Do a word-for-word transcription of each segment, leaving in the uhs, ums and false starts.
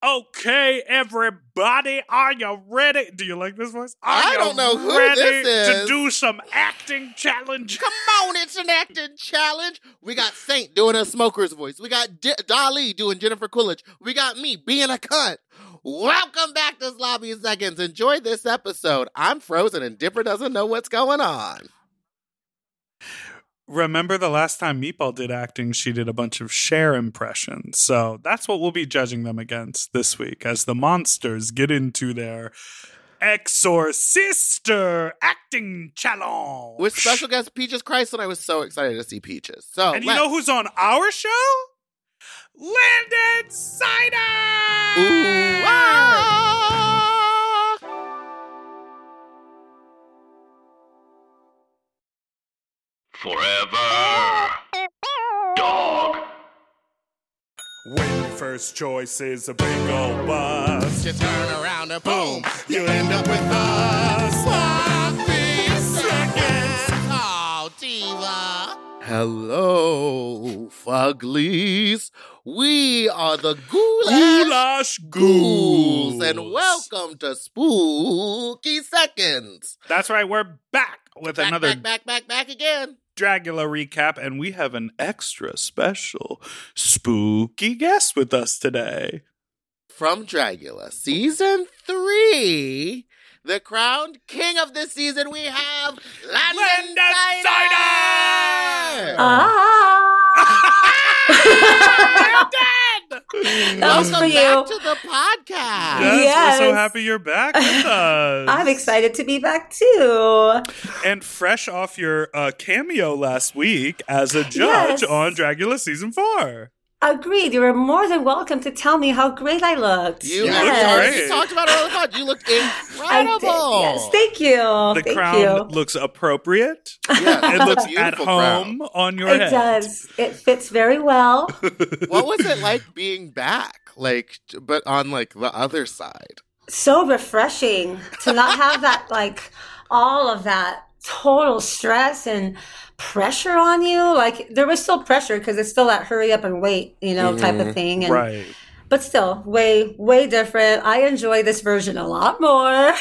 Okay, everybody, are you ready? Do you like this voice? Are I you don't know who ready this is. to do some acting challenge? Come on, it's an acting challenge. We got Saint doing a smoker's voice. We got D- Dali doing Jennifer Coolidge. We got me being a cunt. Welcome back to Sloppy Seconds. Enjoy this episode. I'm frozen and Dipper doesn't know what's going on. Remember the last time Meatball did acting, she did a bunch of Cher impressions. So that's what we'll be judging them against this week as the monsters get into their Exorcister acting challenge. With special guest Peaches Chrysler, I was so excited to see Peaches. So, and you let's... know who's on our show? Landon Cider! Ooh, ah! Forever Dog. When your first choice is a big old bus, You turn around and boom, you end up with us. Sloppy Seconds. Oh, Diva. Hello, Fuglies. We are the Goulash, Goulash Ghouls, Ghouls. and welcome to Spooky Seconds. That's right, we're back with Back, another back, back, back, back again. Dragula recap, and we have an extra special spooky guest with us today. From Dragula, season three, the crowned king of this season, we have Landon, Landon Cider! Ah! That was Welcome for back you. to the podcast. Yes, Yes. we're so happy you're back with us. I'm excited to be back too. And fresh off your uh, cameo last week as a judge Yes. on Dragula season four. Agreed. You were more than welcome to tell me how great I looked. You, Yeah. look Yes. great. great. You talked about it all the time. You look I did. incredible. Yes, thank you. The thank crown you. looks appropriate. Yeah, It looks at beautiful home crown. on your It head. does. It fits very well. What was it like being back? Like, but on like the other side. So refreshing to not have that, like, all of that total stress and pressure on you. Like, there was still pressure because it's still that hurry up and wait, you know, type of thing. And, Right. But still, way, way different. I enjoy this version a lot more.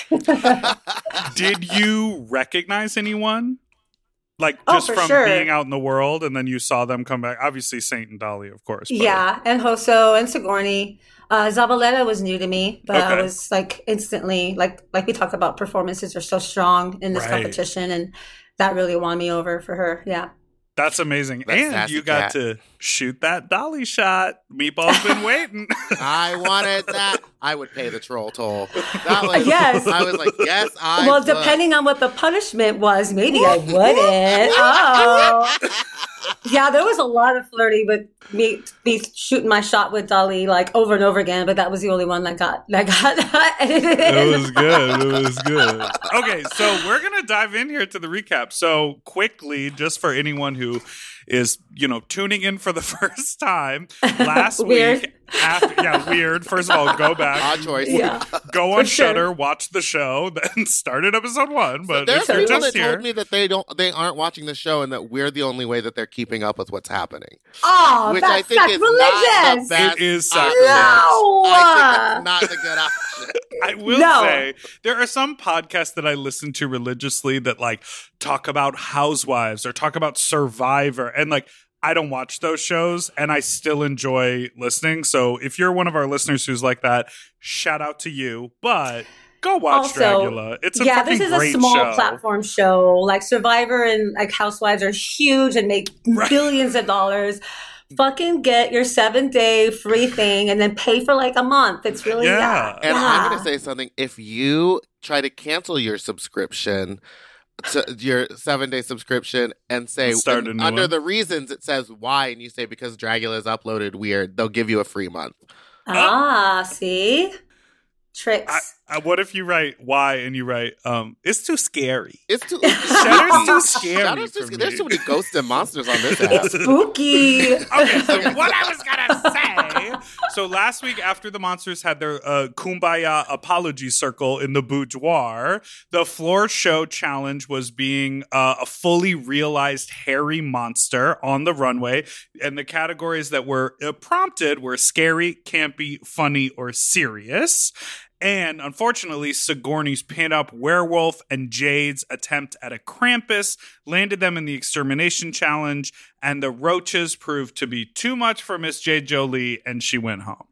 Did you recognize anyone? Like, Oh, just for from sure. being out in the world, and then you saw them come back. Obviously, Saint and Dolly, of course. but- Yeah, and Hoso and Sigourney. Uh, Zabaleta was new to me, but I Okay. was like instantly, like like we talked about, performances are so strong in this Right. competition, and that really won me over for her. Yeah. That's amazing. That and sassy you got cat. to shoot that Dolly shot. Meatball's been waiting. I wanted that. I would pay the troll toll. That was, Yes. I was like, yes, I well, would. depending on what the punishment was, maybe I wouldn't. Oh. Yeah, there was a lot of flirting with me, me shooting my shot with Dolly like over and over again, but that was the only one that got that got edited in. It was good. It was good. Okay, so we're going to dive in here to the recap. So quickly, just for anyone who is, you know, tuning in for the first time, last Weird. week, after, yeah, weird. First of all, go back, Odd choice. Yeah. go on For sure. Shudder, watch the show, then start at episode one. But There's if you're people just that here, told me that they don't, they aren't watching the show, and that we're the only way that they're keeping up with what's happening. Oh, Which that's I think is not sacrilegious. the best. It is option. sacrilege. No. I think that's not a good option. I will No. say there are some podcasts that I listen to religiously that like talk about housewives or talk about Survivor, and like I don't watch those shows and I still enjoy listening. So if you're one of our listeners who's like that, shout out to you. But go watch Also, Dragula. It's a yeah, fucking this is a great small show. platform show. Like Survivor and like Housewives are huge and make Right. billions of dollars. Fucking get your seven day free thing and then pay for like a month. It's really Yeah. yeah. And yeah. I'm going to say something. If you try to cancel your subscription, to your seven day subscription, and say Start a and new under one. the reasons it says why, and you say because Dragula is uploaded weird, they'll give you a free month. Ah, see? Tricks. I, I, what if you write why and you write um it's too scary? It's too Shudder's too scary Shudder's too for sc- There's me. too many ghosts and monsters on this app. Spooky. Okay, so what I was gonna say okay. So last week, after the monsters had their uh, Kumbaya apology circle in the boudoir, the floor show challenge was being uh, a fully realized hairy monster on the runway. And the categories that were uh, prompted were scary, campy, funny, or serious. And unfortunately, Sigourney's pin-up werewolf and Jade's attempt at a Krampus landed them in the extermination challenge, and the roaches proved to be too much for Miss Jade Jolie, and she went home.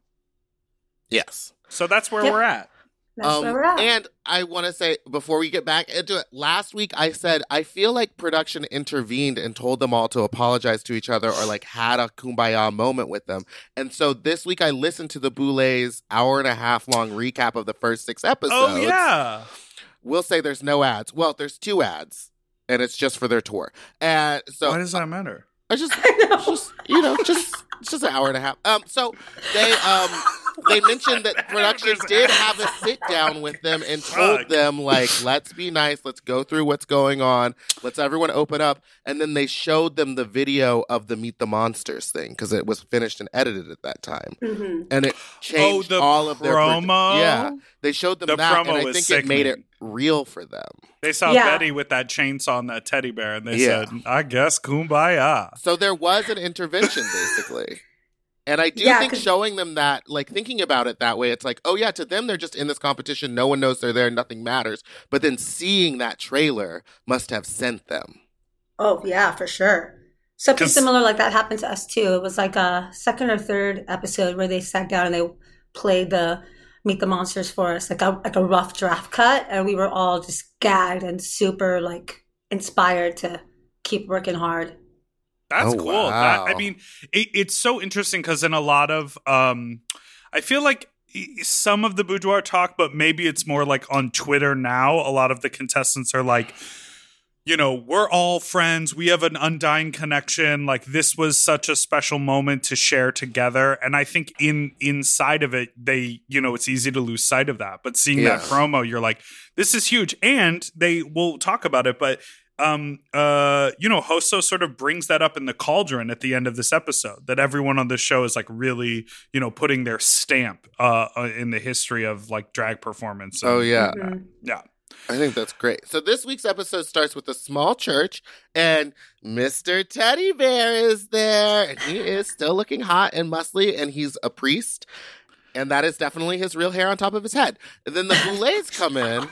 Yes. So that's where Yep. we're at. That's Um, where we're at. and I want to say, before we get back into it, last week I said, I feel like production intervened and told them all to apologize to each other or like had a kumbaya moment with them. And so this week I listened to the Boulets hour and a half long recap of the first six episodes. Oh, yeah. We'll say there's no ads. Well, there's two ads, and it's just for their tour. And so Why does that matter? I just, I know. just you know, just it's just an hour and a half. Um, so they um they mentioned that production did have a sit down with them and told Fuck. them like, let's be nice, let's go through what's going on, let's everyone open up, and then they showed them the video of the Meet the Monsters thing because it was finished and edited at that time, Mhm. and it changed the all of their produ- promo? yeah, they showed them The that, promo and I was think it made it sickening. real for them. They saw Yeah. Betty with that chainsaw and that teddy bear, and they Yeah. said, I guess kumbaya. So there was an intervention, basically. And I do Yeah, think 'cause- showing them that, like thinking about it that way, it's like, oh yeah, to them, they're just in this competition. No one knows they're there. Nothing matters. But then seeing that trailer must have sent them. Oh, yeah, for sure. Something 'Cause- similar like that happened to us, too. It was like a second or third episode where they sat down and they played the Meet the Monsters for us, like a, like a rough draft cut. And we were all just gagged and super, like, inspired to keep working hard. That's Oh, cool. wow. That, I mean, it, it's so interesting because in a lot of, um, I feel like some of the boudoir talk, but maybe it's more like on Twitter now. A lot of the contestants are like, you know, we're all friends. We have an undying connection. Like this was such a special moment to share together. And I think in inside of it, they, you know, it's easy to lose sight of that. But seeing that Yeah. promo, you're like, this is huge. And they will talk about it, but um uh you know, Hoso sort of brings that up in the cauldron at the end of this episode, that everyone on this show is like really, you know, putting their stamp uh in the history of like drag performance. Oh, And- yeah. Mhm. yeah. I think that's great. So this week's episode starts with a small church, and Mister Teddy Bear is there, and he is still looking hot and muscly, and he's a priest, and that is definitely his real hair on top of his head. And then the Boulets come in,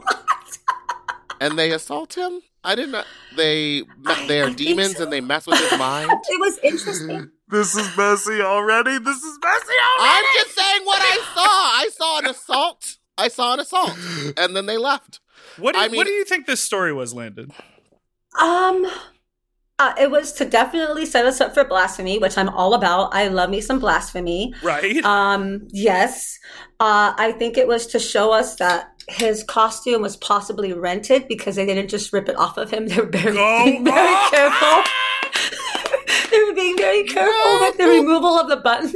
and they assault him. I didn't know they they I are think demons, so. and they mess with his mind. It was interesting. This is messy already. This is messy I'm just saying what I saw. I saw an assault. I saw an assault, and then they left. What do you, I mean- what do you think this story was, Landon? Um, uh, it was to definitely set us up for blasphemy, which I'm all about. I love me some blasphemy. Right? Um, yes. Uh, I think it was to show us that his costume was possibly rented because they didn't just rip it off of him. They were very, Go being very on! careful. They were being very careful with the removal of the buttons.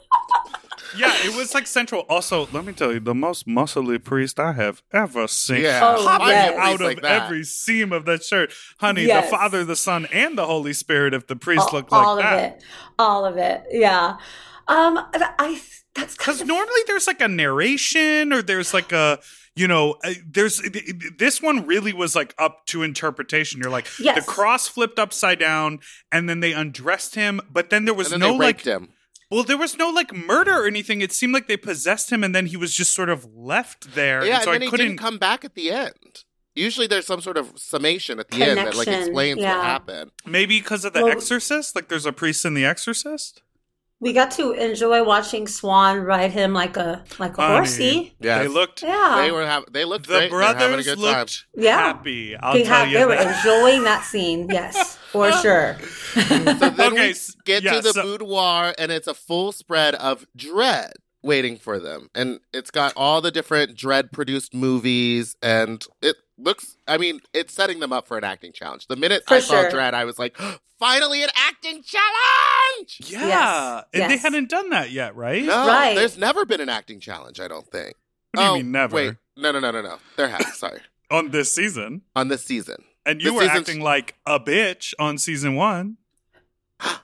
Yeah, it was like central. Also, let me tell you, the most muscly priest I have ever seen. Yeah, Oh, Popping yes. out of like that. every seam of that shirt. Honey, Yes. the Father, the Son, and the Holy Spirit, if the priest all, looked like all that. of it. All of it. Yeah. Um, I, that's kind Because of, normally there's like a narration or there's like a, you know, uh, there's this one really was like up to interpretation. You're like, Yes. the cross flipped upside down and then they undressed him, but then there was And then no they like, raped him. well, there was no like murder or anything. It seemed like they possessed him and then he was just sort of left there. Yeah, and so and then I he couldn't. didn't come back at the end. Usually there's some sort of summation at the end that like Connection, explains yeah. what happened. Maybe because of The Well- Exorcist? Like there's a priest in The Exorcist? we got to enjoy watching Swan ride him like a like a Honey. horsey. Yeah, They looked, Yeah. they were have they looked the great. They're having a brothers good looked Yeah. happy. I'll they tell have, you they were that. enjoying that scene. Yes, for sure. time. So then Okay, we s- get yeah, to the so- boudoir, and it's a full spread of Dread waiting for them, and it's got all the different Dread produced movies, and it looks. I mean, it's setting them up for an acting challenge. The minute For I saw sure. Dread, I was like, finally an acting challenge. Yeah. Yes, And they yes. hadn't done that yet, right? No, Right. there's never been an acting challenge. I don't think. What do you oh, mean never? Wait, no, no, no, no, no. There has. Sorry, On this season. on this season. And you This were season's- acting like a bitch on season one.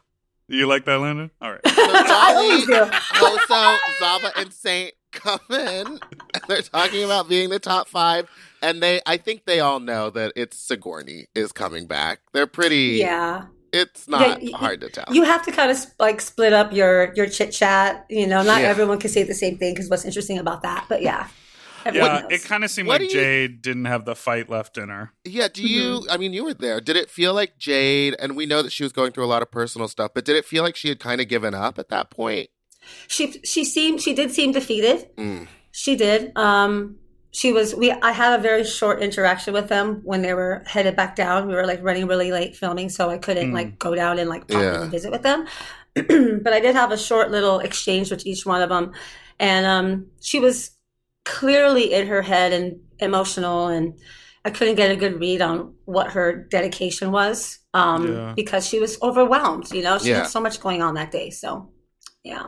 You like that, Landon? All right. So I always Dolly, do. Hoso, Zava, and Saint come in, and they're talking about being the top five. And they, I think they all know that it's Sigourney is coming back. They're pretty. Yeah. It's not Yeah, y- hard to tell. You have to kind of like split up your your chit chat. You know, not Yeah. everyone can say the same thing because what's interesting about that. But yeah, everyone Yeah, knows. it kind of seemed What like do you- Jade didn't have the fight left in her. Yeah, do you, I mean, you were there. Did it feel like Jade, and we know that she was going through a lot of personal stuff, but did it feel like she had kind of given up at that point? she she seemed she did seem defeated. Mm. She did. Um, she was. We. I had a very short interaction with them when they were headed back down. We were like running really late filming, so I couldn't Mm. like go down and like pop in Yeah. and visit with them. But I did have a short little exchange with each one of them, and um, she was clearly in her head and emotional, and I couldn't get a good read on what her dedication was um, Yeah. because she was overwhelmed. You know, she Yeah. had so much going on that day. So, yeah.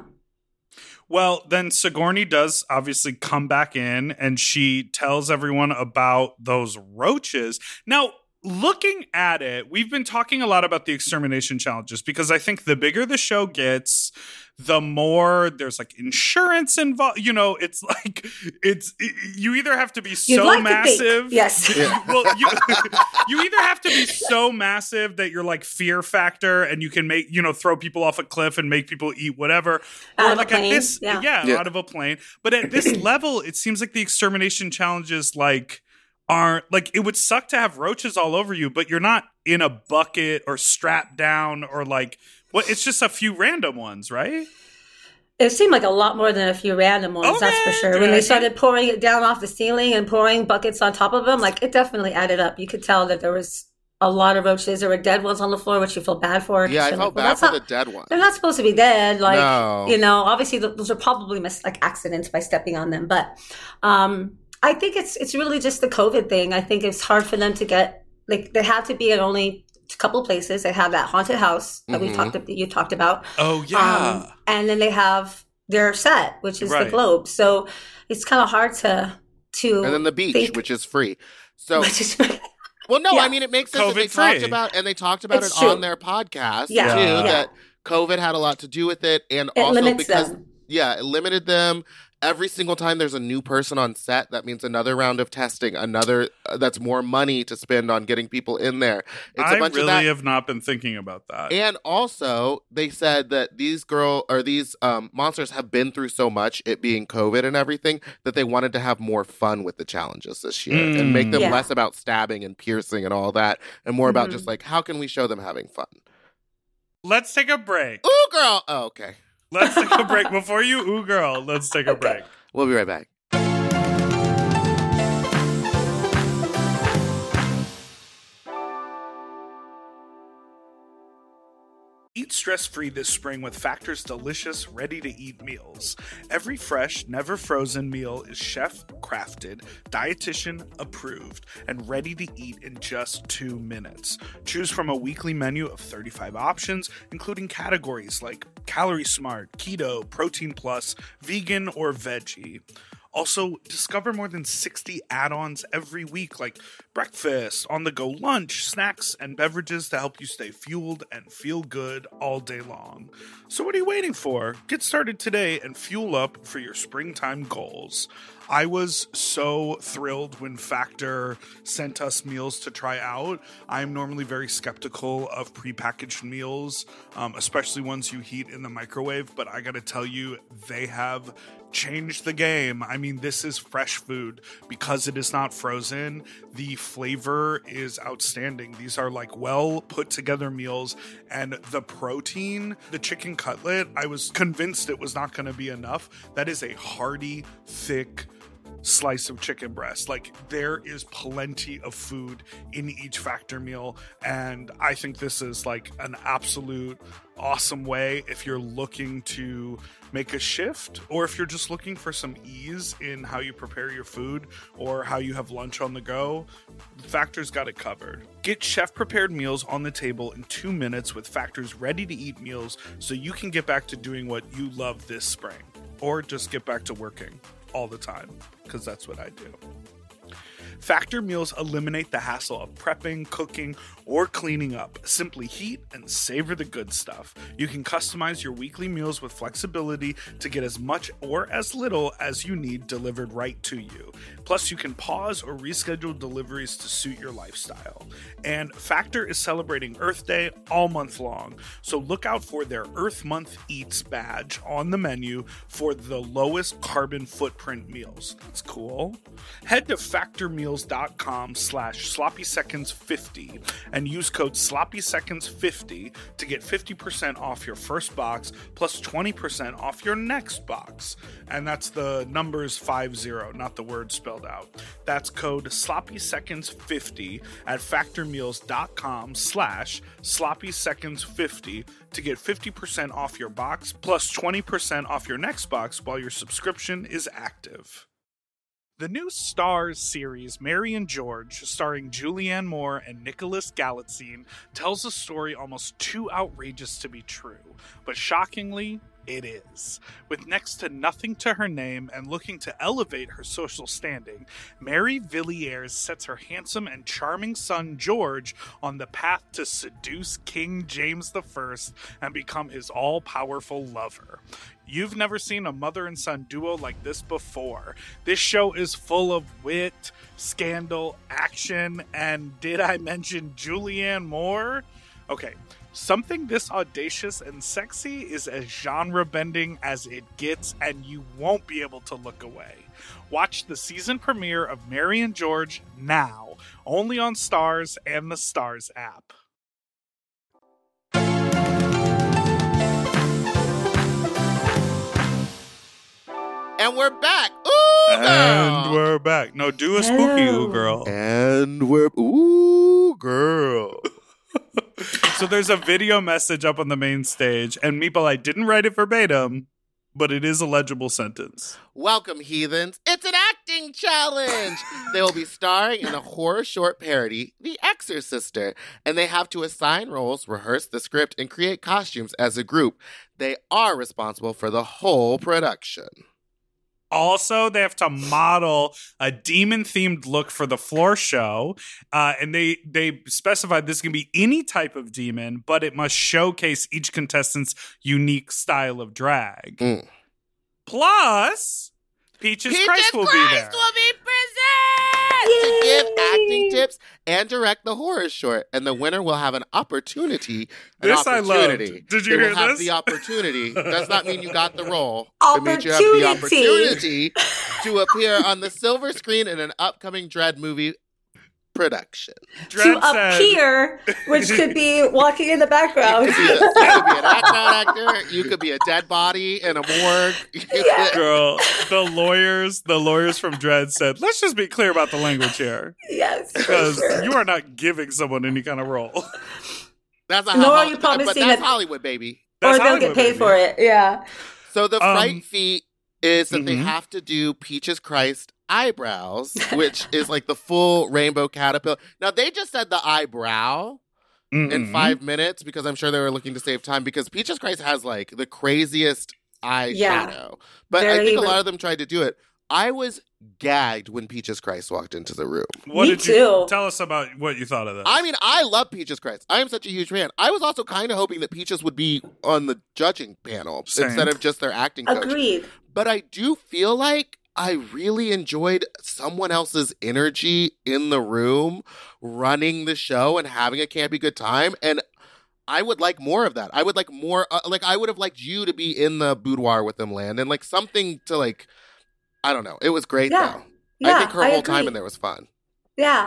Well, then Sigourney does obviously come back in and she tells everyone about those roaches. Now, looking at it, we've been talking a lot about the extermination challenges because I think the bigger the show gets, the more there's like insurance involved. You know, it's like it's you either have to be You'd so like to think. massive. Yes. Yeah. Well, you, you either have to be so massive that you're like fear factor and you can make, you know, throw people off a cliff and make people eat whatever. Out or of a like at plane, this, yeah. Yeah. out of a plane. But at this level, it seems like the extermination challenges like aren't like it would suck to have roaches all over you, but you're not in a bucket or strapped down or like what it's just a few random ones, right? It seemed like a lot more than a few random ones, that's for Okay, sure. When good. they started pouring it down off the ceiling and pouring buckets on top of them, like it definitely added up. You could tell that there was a lot of roaches. There were dead ones on the floor, which you feel bad for. Yeah, I You're felt like, well, bad that's for not- the dead one. They're not supposed to be dead. Like, No. you know, obviously th- those are probably mis- like accidents by stepping on them. But um, I think it's it's really just the COVID thing. I think it's hard for them to get, like, they had to be in only a couple places. They have that haunted house that we Mhm. talked that you talked about. Oh yeah. Um, and then they have their set, which is Right. the Globe. So it's kind of hard to to. And then the beach, think- which is free. So, which is- well, no, Yeah. I mean, it makes sense that they COVID-free. talked about, and they talked about It's it true. on their podcast, Yeah. too, Yeah. that COVID had a lot to do with it. And it also limits because, them. yeah, it limited them. Every single time there's a new person on set, that means another round of testing, another, uh, that's more money to spend on getting people in there. It's I a bunch really of that. have not been thinking about that. And also, they said that these girl or these um, monsters have been through so much, it being COVID and everything, that they wanted to have more fun with the challenges this year and make them Mm. Yeah. less about stabbing and piercing and all that, and more about Mhm. just like how can we show them having fun? Let's take a break. Ooh, girl! Oh, okay. Let's take a break. Before you, ooh, girl, let's take a break. We'll be right back. Eat stress-free this spring with Factor's delicious, ready-to-eat meals. Every fresh, never frozen meal is chef-crafted, dietitian-approved, and ready to eat in just two minutes. Choose from a weekly menu of thirty-five options, including categories like Calorie Smart, Keto, Protein Plus, Vegan, or Veggie. Also, discover more than sixty add-ons every week, like breakfast, on-the-go lunch, snacks, and beverages to help you stay fueled and feel good all day long. So what are you waiting for? Get started today and fuel up for your springtime goals. I was so thrilled when Factor sent us meals to try out. I'm normally very skeptical of prepackaged meals, um, especially ones you heat in the microwave, but I gotta tell you, they have changed the game. I mean, this is fresh food because it is not frozen. The flavor is outstanding. These are like well put together meals, and the protein, the chicken cutlet, I was convinced it was not going to be enough. That is a hearty, thick slice of chicken breast. Like, there is plenty of food in each Factor meal, and I think this is like an absolute awesome way if you're looking to make a shift, or if you're just looking for some ease in how you prepare your food or how you have lunch on the go. Factor's got it covered. Get chef prepared meals on the table in two minutes with Factor's ready to eat meals, so you can get back to doing what you love this spring, or just get back to working all the time, because that's what I do. Factor meals eliminate the hassle of prepping, cooking, or cleaning up. Simply heat and savor the good stuff. You can customize your weekly meals with flexibility to get as much or as little as you need delivered right to you. Plus, you can pause or reschedule deliveries to suit your lifestyle. And Factor is celebrating Earth Day all month long, so look out for their Earth Month Eats badge on the menu for the lowest carbon footprint meals. That's cool. Head to factormeals.com slash sloppy seconds 50 and use code sloppy seconds fifty to get fifty percent off your first box plus twenty percent off your next box. And that's the numbers five zero, not the word spelled out. That's code sloppy seconds fifty at factormeals.com slash sloppy seconds 50 to get fifty percent off your box plus twenty percent off your next box while your subscription is active. The new Starz series, Mary and George, starring Julianne Moore and Nicholas Galitzine, tells a story almost too outrageous to be true, but shockingly, it is. With next to nothing to her name and looking to elevate her social standing, Mary Villiers sets her handsome and charming son George on the path to seduce King James the First and become his all-powerful lover. You've never seen a mother and son duo like this before. This show is full of wit, scandal, action, and did I mention Julianne Moore? Okay, something this audacious and sexy is as genre-bending as it gets, and you won't be able to look away. Watch the season premiere of Mary and George now, only on Starz and the Starz app. And we're back. Ooh, girl. And we're back. No, do a spooky ooh, girl. And we're ooh, girl. So there's a video message up on the main stage, and Meeple, I didn't write it verbatim, but it is a legible sentence. Welcome, heathens. It's an acting challenge. They will be starring in a horror short parody, The Exorcister, and they have to assign roles, rehearse the script, and create costumes as a group. They are responsible for the whole production. Also, they have to model a demon-themed look for the floor show, uh, and they they specified this can be any type of demon, but it must showcase each contestant's unique style of drag. Mm. Plus, Peaches, Peaches Christ will Christ be there. will be present to give acting tips and direct the horror short, and the winner will have an opportunity. An This I opportunity. loved. Did you they hear will have this? The opportunity does not mean you got the role. Opportunity. It means you have the opportunity to appear on the silver screen in an upcoming Dread movie production. Dred to said- appear, which could be walking in the background. You could be a, you could be an background actor. You could be a dead body in a morgue. You Yeah. could- Girl, the lawyers, the lawyers from Dread said, let's just be clear about the language here. Yes, for Because sure. you are not giving someone any kind of role. That's not Nor how are Holly- you but promising that's that- Hollywood, baby. That's or they'll Hollywood, get paid baby. for it. Yeah. So the Um, fright feat is that they mhm. have to do Peaches Christ eyebrows, which is like the full rainbow caterpillar. Now, they just said the eyebrow in Mm-mm. five minutes because I'm sure they were looking to save time because Peaches Christ has like the craziest eyeshadow. Yeah. But I Very think a re- lot of them tried to do it. I was gagged when Peaches Christ walked into the room. What Me did you too. tell us about what you thought of this? I mean, I love Peaches Christ. I am such a huge fan. I was also kind of hoping that Peaches would be on the judging panel Same. instead of just their acting coach. Agreed. But I do feel like I really enjoyed someone else's energy in the room, running the show and having a campy good time. And I would like more of that. I would like more, uh, like, I would have liked you to be in the boudoir with them, Landon. Like, something to, like, I don't know. It was great, Yeah. though. Yeah, I think her I whole agree. time in there was fun. Yeah.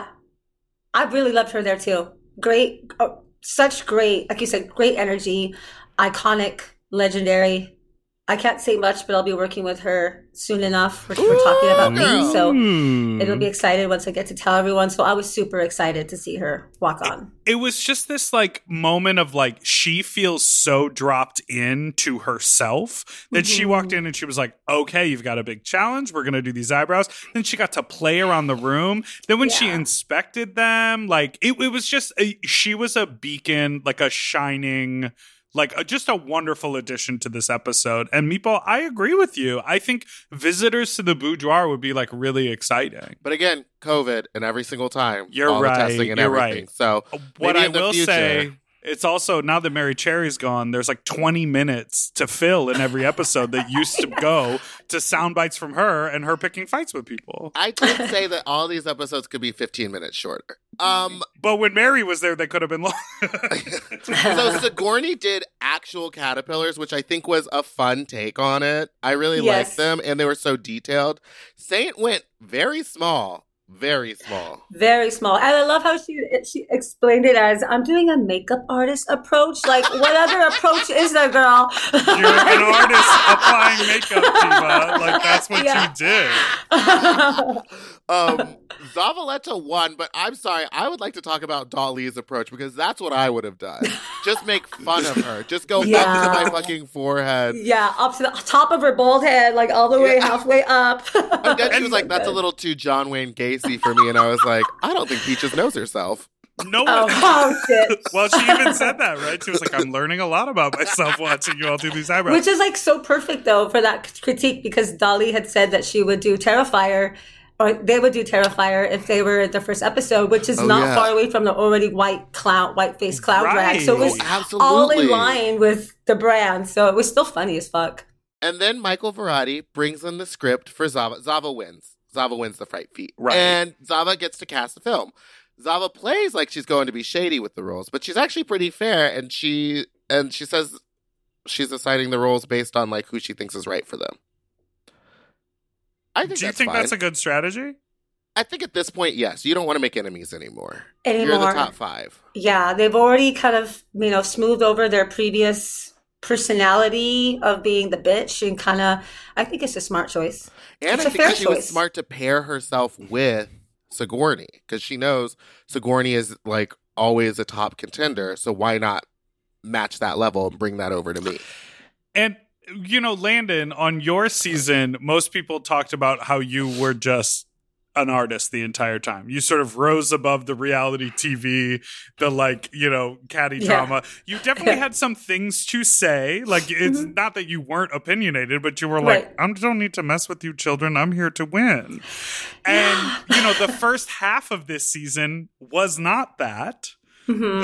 I really loved her there too. Great, oh, such great, like you said, great energy, iconic, legendary. I can't say much, but I'll be working with her soon enough. We're, we're talking about girl. me, so Hmm. it'll be excited once I get to tell everyone. So I was super excited to see her walk on. It was just this like moment of like she feels so dropped in to herself that she Mhm. walked in and she was like, okay, you've got a big challenge. We're going to do these eyebrows. Then she got to play around the room. Then when she Yeah. inspected them, like it, it was just, a, she was a beacon, like a shining like a, just a wonderful addition to this episode. And Meatball, I agree with you. I think visitors to the boudoir would be like really exciting. But again, COVID and every single time. You're all right. The testing and You're everything. right. So what maybe I in the will future, say, it's also now that Mary Cherry's gone, there's like twenty minutes to fill in every episode that used to go to sound bites from her and her picking fights with people. I could say that all these episodes could be fifteen minutes shorter. Um, but when Mary was there, they could have been long. So Sigourney did actual caterpillars, which I think was a fun take on it. I really Yes. liked them, and they were so detailed. Saint went very small. Very small. Very small. And I love how she she explained it as, I'm doing a makeup artist approach. Like, what other approach is there, girl? You're an artist applying makeup, Diva. Like, that's what Yeah. you did. Um, Zavaleta won, but I'm sorry. I would like to talk about Dali's approach because that's what I would have done. Just make fun of her. Just go Yeah. up to my fucking forehead. Yeah, up to the top of her bald head, like all the way Yeah. halfway up. And then she was like, that's a little too John Wayne Gacy for me. And I was like, I don't think Peaches knows herself. No one. Oh, oh shit. Well, she even said that, right? She was like, I'm learning a lot about myself watching you all do these eyebrows. Which is like so perfect though for that critique, because Dali had said that she would do Terrifier, or they would do Terrifier if they were in the first episode, which is Oh, not yeah. far away from the already white clown, white face clown drag. So it was Right. Oh, absolutely. all in line with the brand. So it was still funny as fuck. And then Michael Verratti brings in the script for Zava. Zava wins. Zava wins the fight feat. Right. And Zava gets to cast the film. Zava plays like she's going to be shady with the roles, but she's actually pretty fair, and she and she says she's assigning the roles based on like who she thinks is right for them. I think Do you that's think fine. that's a good strategy? I think at this point, yes. You don't want to make enemies anymore. Anymore. You're the top five. Yeah, they've already kind of, you know, smoothed over their previous personality of being the bitch, and kind of, I think it's a smart choice. And It's I a think fair that she was choice. smart to pair herself with Sigourney because she knows Sigourney is like always a top contender. So why not match that level and bring that over to me? And, you know, Landon, on your season, most people talked about how you were just an artist the entire time. You sort of rose above the reality T V, the like, you know, catty Yeah. drama. You definitely had some things to say. Like, it's not that you weren't opinionated, but you were like, Right. I don't need to mess with you children. I'm here to win. And, you know, the first half of this season was not that. hmm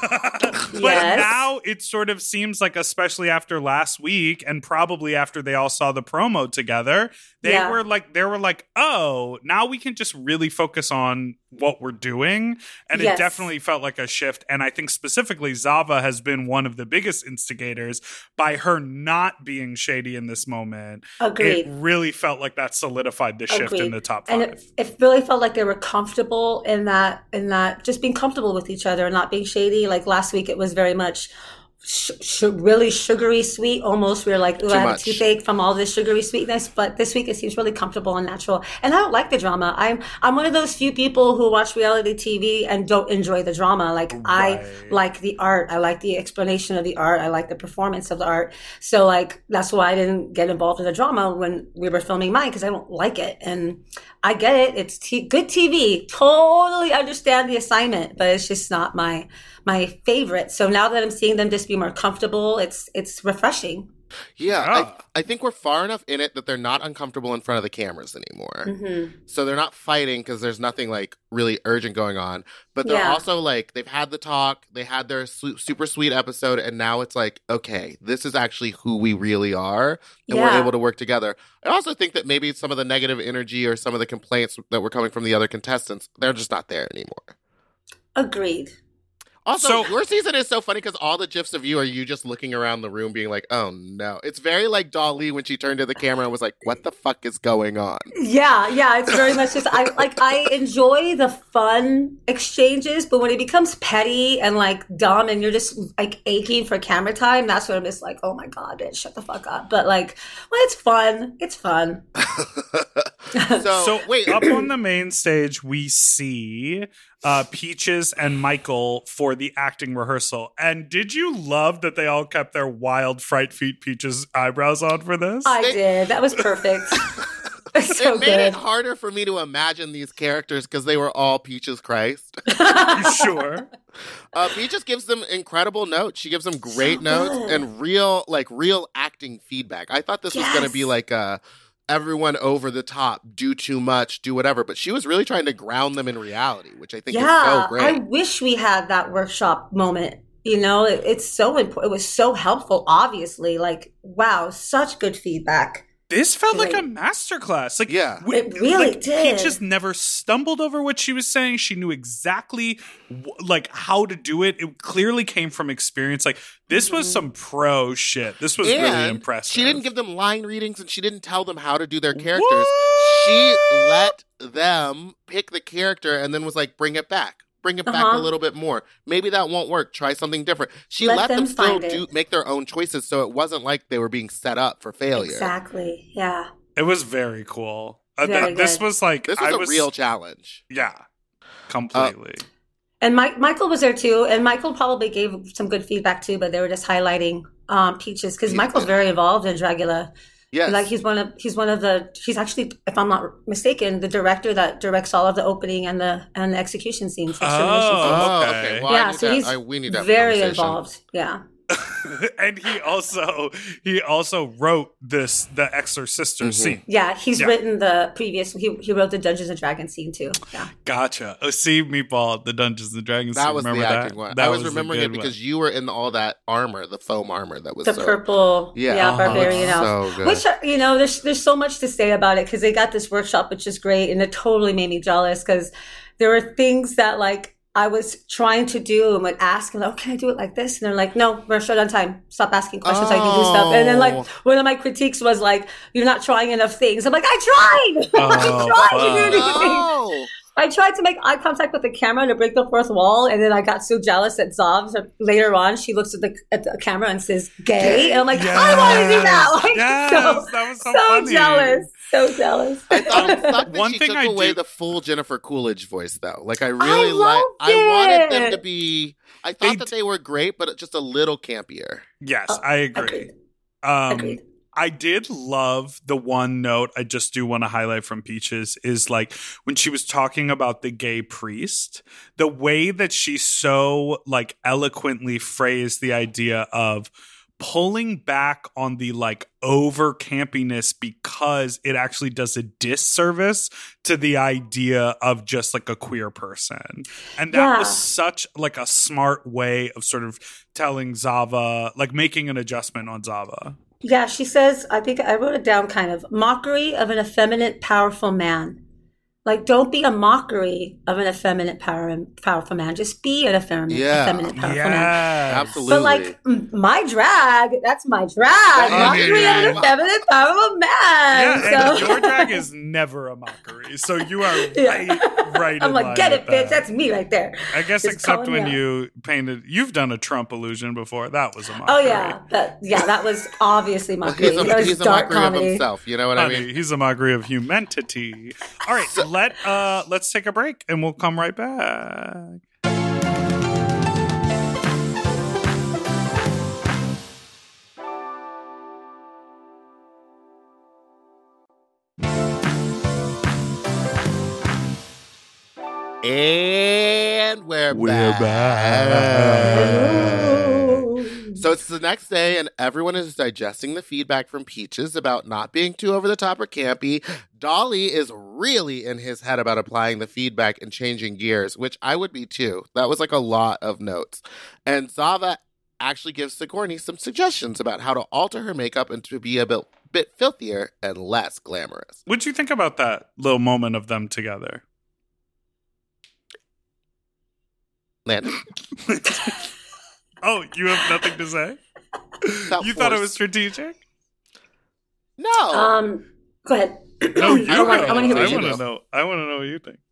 But Yes. now it sort of seems like, especially after last week and probably after they all saw the promo together, they Yeah. were like, they were like, oh, now we can just really focus on what we're doing. And it Yes. definitely felt like a shift. And I think specifically Zava has been one of the biggest instigators by her not being shady in this moment. Agreed. It really felt like that solidified the shift in Agreed. the top five. And it, it really felt like they were comfortable in that, in that, just being comfortable with each other, not being shady. Like last week, it was very much sh- sh- really sugary sweet. Almost, we were like, "Ooh, Too I have much. a toothache from all this sugary sweetness." But this week, it seems really comfortable and natural. And I don't like the drama. I'm I'm one of those few people who watch reality T V and don't enjoy the drama. Like I Right. like the art. I like the explanation of the art. I like the performance of the art. So like that's why I didn't get involved in the drama when we were filming mine, because I don't like it. And I get it. It's t- good T V. Totally understand the assignment, but it's just not my my favorite. So now that I'm seeing them just be more comfortable, it's it's refreshing. Yeah, Yeah. I, I think we're far enough in it that they're not uncomfortable in front of the cameras anymore. Mm-hmm. So they're not fighting because there's nothing like really urgent going on. But they're Yeah. also like, they've had the talk, they had their su- super sweet episode, and now it's like, okay, this is actually who we really are, and we're Yeah. able to work together. I also think that maybe some of the negative energy or some of the complaints that were coming from the other contestants, they're just not there anymore. Agreed. Also, So- your season is so funny because all the gifs of you are you just looking around the room being like, oh no. It's very like Dali when she turned to the camera and was like, what the fuck is going on? Yeah, yeah, it's very much just I like I enjoy the fun exchanges, but when it becomes petty and like dumb and you're just like aching for camera time, that's when I'm just like, oh my god, bitch, shut the fuck up. But like, well, it's fun. It's fun. so, So wait, up on the main stage, we see uh, Peaches and Michael for the acting rehearsal. And did you love that they all kept their wild fright feet Peaches eyebrows on for this? I did. That was perfect. so it made good. it harder for me to imagine these characters because they were all Peaches Christ. Sure. Uh, Peaches gives them incredible notes. She gives them great So notes good. and real, like, real acting feedback. I thought this was going to be Yes. like uh, everyone over the top, do too much, do whatever. But she was really trying to ground them in reality, which I think is Yeah, so great. I wish we had that workshop moment. You know, it, it's so important. It was so helpful, obviously. Like, wow, such good feedback. This felt like a Great. masterclass. Like, Yeah. we- It really like, did. Peaches never stumbled over what she was saying. She knew exactly wh- like how to do it. It clearly came from experience. Like, this was Mhm. some pro shit. This was really And impressive. She didn't give them line readings and she didn't tell them how to do their characters. What? She let them pick the character and then was like, bring it back. Bring it back Uh-huh. a little bit more. Maybe that won't work. Try something different. She Let let, them, them still find it. do make their own choices so it wasn't like they were being set up for failure. Exactly. Yeah. It was very cool. Uh, th- Very this good. was like This was I a was real challenge. yeah, completely. And Mike, Michael was there too, and Michael probably gave some good feedback too. But they were just highlighting um, Peaches because Yeah. Michael's very involved in Dragula. Yes. Like he's one of he's one of the he's actually, if I'm not mistaken, the director that directs all of the opening and the and the execution scenes. extermination scenes. Oh, oh, okay. okay. Well, I yeah, need so to- he's I- we need to have a very conversation. involved. Yeah. and he also he also wrote this the Exorcister Mhm. scene. Yeah, he's Yeah. written the previous. He he wrote the Dungeons and Dragons scene too. Yeah, Gotcha. Oh, see, Meatball, the Dungeons and Dragons. That scene. was Remember the that? acting one. That I was a remembering it good because one. you were in all that armor, the foam armor that was the so purple. Yeah, Yeah, uh-huh. barbarian so elf. good. Which are, you know, there's there's so much to say about it because they got this workshop, which is great, and it totally made me jealous because there were things that like I was trying to do and would ask them, oh, can I do it like this? And they're like, no, we're short on time. Stop asking questions so I can do stuff. And then like Oh. one of my critiques was like, you're not trying enough things. I'm like, I tried. Oh, I tried to do fuck. anything. No. I tried to make eye contact with the camera to break the fourth wall, and then I got so jealous at Zav. So later on, she looks at the at the camera and says "gay," and I'm like, I want to do that. Like, Yes, so, that was so, so funny. jealous, so jealous. I thought it sucked that One she thing took I away do- the full Jennifer Coolidge voice, though. Like, I really like. loved I wanted them it. to be. I thought They that d- they were great, but just a little campier. Yes, Oh, I agree. Agreed. Um, Agreed. I did love the one note I just do want to highlight from Peaches is like when she was talking about the gay priest, the way that she so like eloquently phrased the idea of pulling back on the like over campiness because it actually does a disservice to the idea of just like a queer person. And that Yeah. was such like a smart way of sort of telling Zava, like making an adjustment on Zava. Yeah, she says, I think I wrote it down kind of mockery of an effeminate, powerful man. Like, don't be a mockery of an effeminate, power, powerful man. Just be an effeminate, Yeah. effeminate powerful man. Yes. Absolutely. But like m- my drag, that's my drag. I Mockery mean, of an effeminate, powerful man. Yeah, and so your drag is never a mockery. So you are Yeah. right, right. I'm in like, line get with it, that. bitch. That's me right there. I guess Just except calling when me out. you painted, you've done a Trump illusion before. That was a mockery. Oh yeah, that yeah, that was obviously Well, mockery. he's a, that was he's a dark mockery comedy. of himself. You know what I Honey, mean? he's a mockery of humanity. All right, let uh let's take a break and we'll come right back. And we're, We're back. back. So it's the next day, and everyone is digesting the feedback from Peaches about not being too over the top or campy. Dolly is really in his head about applying the feedback and changing gears, which I would be too. That was like a lot of notes. And Zava actually gives Sigourney some suggestions about how to alter her makeup and to be a bit, bit filthier and less glamorous. What'd you think about that little moment of them together? Landon? Oh, you have nothing to say? Felt You thought it forced. was strategic? No. Um, go ahead. No, you I want, go. I want to hear I what you want to think. know. I want to know what you think.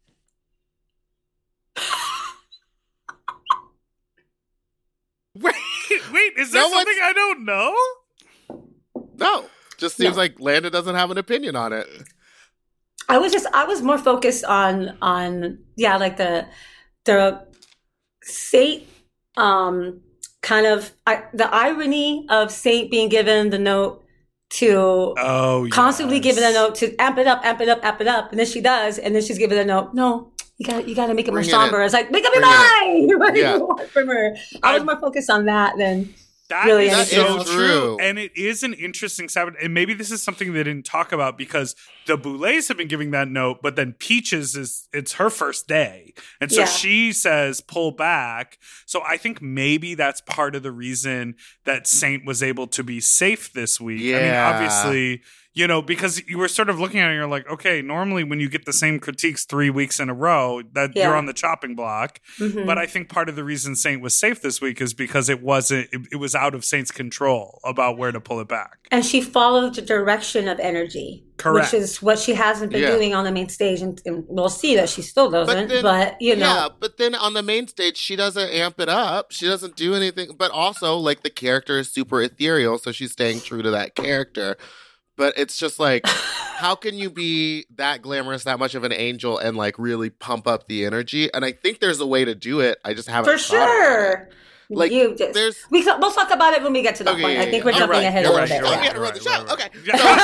Wait, wait, is there No one's- something I don't know? no. Just seems No. like Landon doesn't have an opinion on it. I was just I was more focused on on yeah, like the the Saint um kind of I, the irony of Saint being given the note to Oh, constantly yes. giving a note to amp it up, amp it up, amp it up. And then she does. And then she's giving a note. No, you got you got to make it more Bring it somber. in. It's like, make up your Bring mind. What do Yeah. you want from her? I was I- more focused on that than That really is anything so else. true. True. And it is an interesting sound. And maybe this is something they didn't talk about because the Boulets have been giving that note, but then Peaches is, it's her first day. And so Yeah. she says, pull back. So I think maybe that's part of the reason that Saint was able to be safe this week. I mean, Yeah. obviously, you know, because you were sort of looking at it and you're like, okay, normally when you get the same critiques three weeks in a row, that Yeah. you're on the chopping block. Mhm. But I think part of the reason Saint was safe this week is because it wasn't, it, it was out of Saint's control about where to pull it back. And she followed the direction of energy. Correct. Which is what she hasn't been Yeah. doing on the main stage. And, and we'll see that she still doesn't. But, then- you know. Yeah, but then on the main stage, she doesn't amp it up. She doesn't do anything. But also, like, the character is super ethereal, so she's staying true to that character. But it's just like, how can you be that glamorous, that much of an angel, and like really pump up the energy? And I think there's a way to do it. I just haven't For thought about sure. it. Like, you just, there's- we, we'll talk about it when we get to that Okay, point. yeah, I think yeah, we're yeah. jumping You're right, ahead a you're little right, bit. you're right. yeah. We gotta run the show. Okay. Yeah. So,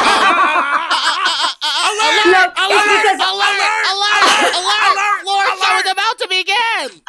Alert! alert! No, it's Alert! because- Alert! Alert! Alert! Floor show is about to begin.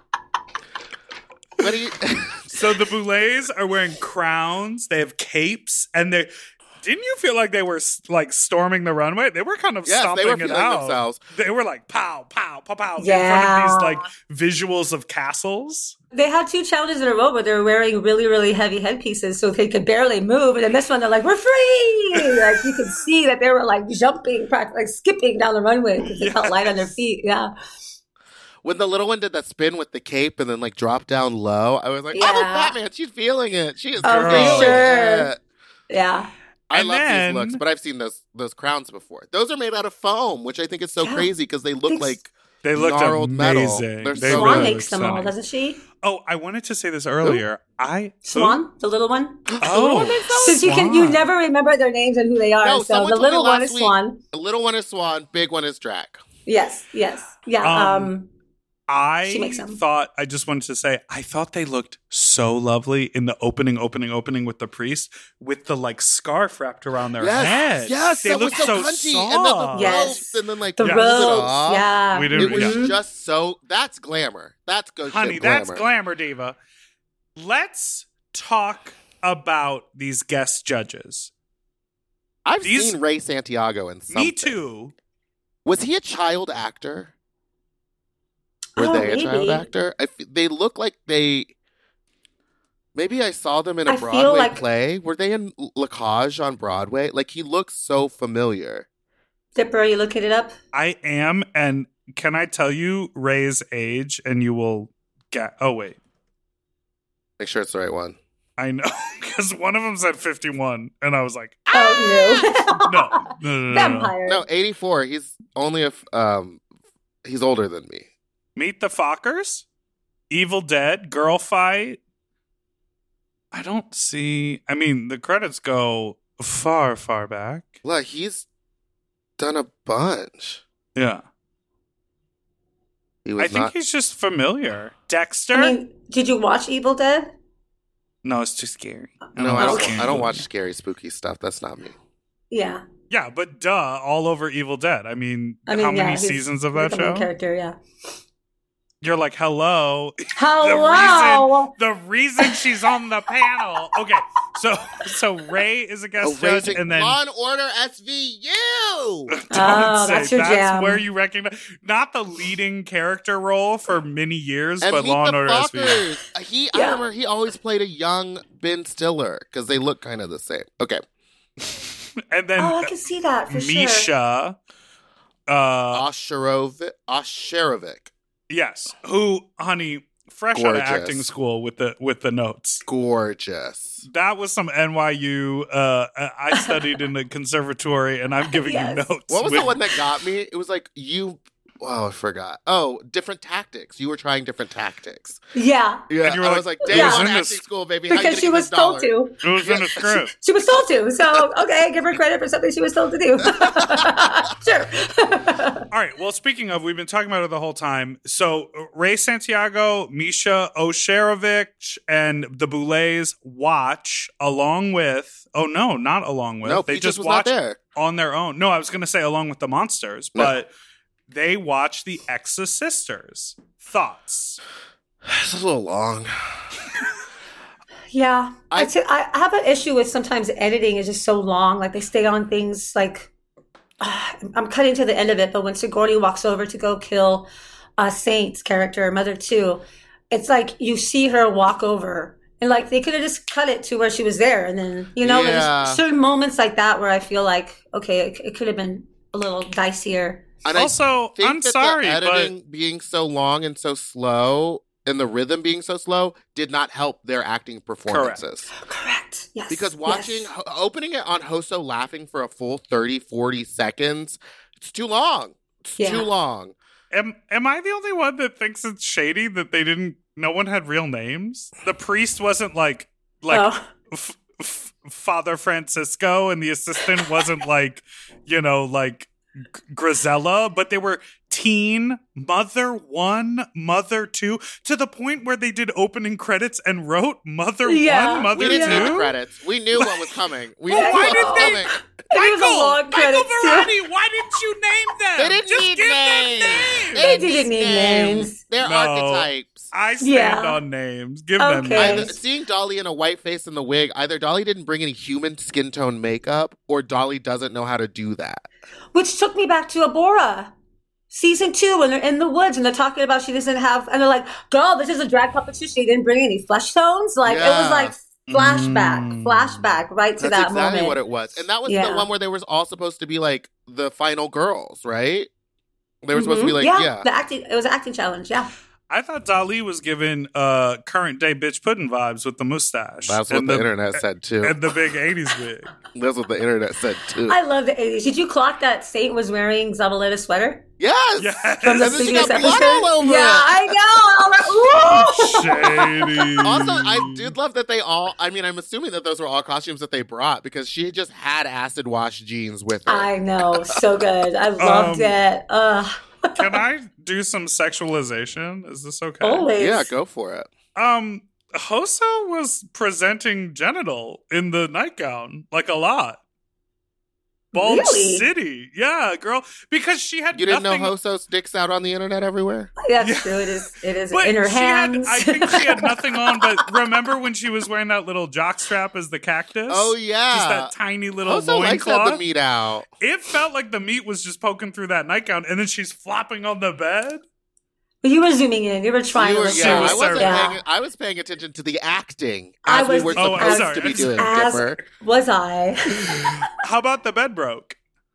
What do you? So the Boulets are wearing crowns. They have capes, and they didn't you feel like they were like storming the runway? They were kind of Yes, stomping they were it feeling out. themselves. They were like pow, pow, pow, pow in front Yeah. of these like visuals of castles. They had two challenges in a row where they were wearing really, really heavy headpieces so they could barely move. And then this one, they're like, we're free! Like, you could see that they were like jumping, prac- like skipping down the runway because they felt light on their feet. Yeah. When the little one did that spin with the cape and then like dropped down low, I was like, Yeah. "Oh, Batman! She's feeling it. She is Oh, for feeling sure. it." Yeah. I And love then- these looks, but I've seen those those crowns before. Those are made out of foam, which I think is so Yeah. crazy because they look Thanks. like They looked gnarled metal. amazing. They're They so Swan good. really makes look them all, stunning. doesn't she? Oh, I wanted to say this earlier. I Swan, the little one. Oh, Since you can, you Swan. never remember their names and who they are. No, so someone the told me little one last is week. Swan. a little one is Swan, big one is Drac. Yes, yes, yeah. Um, Um, I She makes them. thought, I just wanted to say, I thought they looked so lovely in the opening, opening, opening with the priest with the like scarf wrapped around their Yes, head. yes, they that looked was so so punchy, soft. and then the Yes. ropes, and then like the Yeah. pulled it ropes, off. yeah. We didn't- It was Yeah. just so. That's glamour. That's good Honey, shit glamour. that's glamour, diva. Let's talk about these guest judges. I've These- seen Ray Santiago in something. Me too. Was he a child actor? Were Oh, they a maybe. child actor? I f- they look like they. Maybe I saw them in a I feel Broadway like- play. Were they in La Cage on Broadway? Like he looks so familiar. Dipper, are you looking it up? I am, and can I tell you Ray's age, and you will get. Oh wait, Make sure it's the right one. I know because one of them said fifty-one, and I was like, Oh, no. no, no, no, no, no. Vampire. No, eighty-four. He's only a. f- Um, he's older than me. Meet the Fockers, Evil Dead, Girl Fight. I don't see. I mean, the credits go far, far back. Look, he's done a bunch. Yeah, He was I think not. he's just familiar. Dexter. I mean, did you watch Evil Dead? no, it's too scary. no, I don't. scary I don't watch movies. scary, spooky stuff. That's not me. Yeah. Yeah, but duh, all over Evil Dead. I mean, I mean, how yeah, many he's- seasons of he's that like a main show? character, yeah. You're like, hello. Hello. The reason she's on the panel. Okay, so so Ray is a guest Oh, judge, raising and then Law and Order S V U. don't Oh, say that's your that's jam. where you recognize not the leading character role for many years, And but Meet Law and the Order S V U. Fockers. Uh, He, I Yeah. remember he always played a young Ben Stiller because they look kind of the same. Okay, And then Oh, I can see that for sure. Misha, uh, Osherovic. Osherovic. yes, who, honey, fresh out of Gorgeous. acting school with the with the notes. Gorgeous. That was some N Y U. Uh, I studied in the conservatory, and I'm giving Yes. you notes. What was with- the one that got me? It was like you. Oh, I forgot. Oh, different tactics. You were trying different tactics. Yeah. Yeah, And you were I like, was like, "It "Day was one in acting this- school, baby." How you Because gonna she get was this told dollar?" to. It was in the script. She was told to. So, okay, give her credit for something she was told to do. Sure. All All right. Well, speaking of, we've been talking about it the whole time. So Ray Santiago, Misha Osherovich, and the Boulets watch along with. Oh no, not along with. No, they Peaches just was watch not there. on their own. No, I was going to say along with the monsters, No. but they watch the Exorcisters. Thoughts? This is a little long. Yeah, I- I, t- I have an issue with sometimes editing is just so long. Like they stay on things like uh, I'm cutting to the end of it, but when Sigourney walks over to go kill uh, Saint's character, Mother Two, it's like you see her walk over, and like they could have just cut it to where she was there, and then you know, Yeah. there's certain moments like that where I feel like okay, it, it could have been a little dicier. And I Also, think I'm that sorry, the but editing being so long and so slow and the rhythm being so slow did not help their acting performances. Correct. Yes. Because watching, yes. ho- opening it on Hoso laughing for a full thirty, forty seconds, it's too long. It's Yeah. too long. am am I the only one that thinks it's shady that they didn't? No one had real names. The priest wasn't like like Oh. f- f- Father Francisco, and the assistant wasn't like you know like G- Grisella, but they were teen Mother One, Mother Two, to the point where they did opening credits and wrote Mother Yeah. One, Mother We didn't need the Two. credits. We knew what was coming. We Well, knew why what did was they- coming. It was a long Michael credits, too. Varani, why didn't you name them? They didn't Just need give names. them names. They didn't need names. They're No. archetypes. I stand Yeah. on names. Give them Okay. names. Either, seeing Dolly in a white face and the wig, either Dolly didn't bring any human skin tone makeup, or Dolly doesn't know how to do that. Which took me back to Abora. Season two, when they're in the woods and they're talking about she doesn't have, and they're like, girl, this is a drag competition. She didn't bring any flesh tones. Like, it Yeah. was like flashback, Mm. flashback right to That's that exactly moment. what it was. And that was the Yeah. one where they were all supposed to be like the final girls, right? They were supposed to be Mhm. like, yeah, yeah. The acting, it was an acting challenge, yeah. I thought Dali was giving uh, current day bitch pudding vibes with the mustache. That's what and the, internet said too. and the big eighties wig. That's what the internet said too. I love the eighties. Did you clock that Saint was wearing Zabaletta's sweater? yes. Yes. From the And then she previous got blood episode? all over yeah, it. I know. I was like, ooh. Shady. Also, I did love that they all, I mean, I'm assuming that those were all costumes that they brought because she just had acid wash jeans with her. I know. So good. I loved Um, it. Ugh. Can I do some sexualization? Is this okay? Always. yeah, go for it. Um, Hoso was presenting genital in the nightgown like a lot. Bald Really? City, yeah, girl, because she had You didn't nothing. know Hoso's dicks out on the internet everywhere? That's Yeah. true. It is. It is But in her she had, hands. I think she had nothing on. But remember when she was wearing that little jock strap as the cactus? Oh, yeah. just that tiny little Hoso likes to have the loincloth. meat out. It felt like the meat was just poking through that nightgown, and then she's flopping on the bed. But you were zooming in. You were trying You to were, look yeah, serious. I wasn't Yeah. paying. I was paying attention to the acting I as was- we were Oh, I'm supposed sorry. to be I'm doing. As Dipper. was I. How about the bed broke?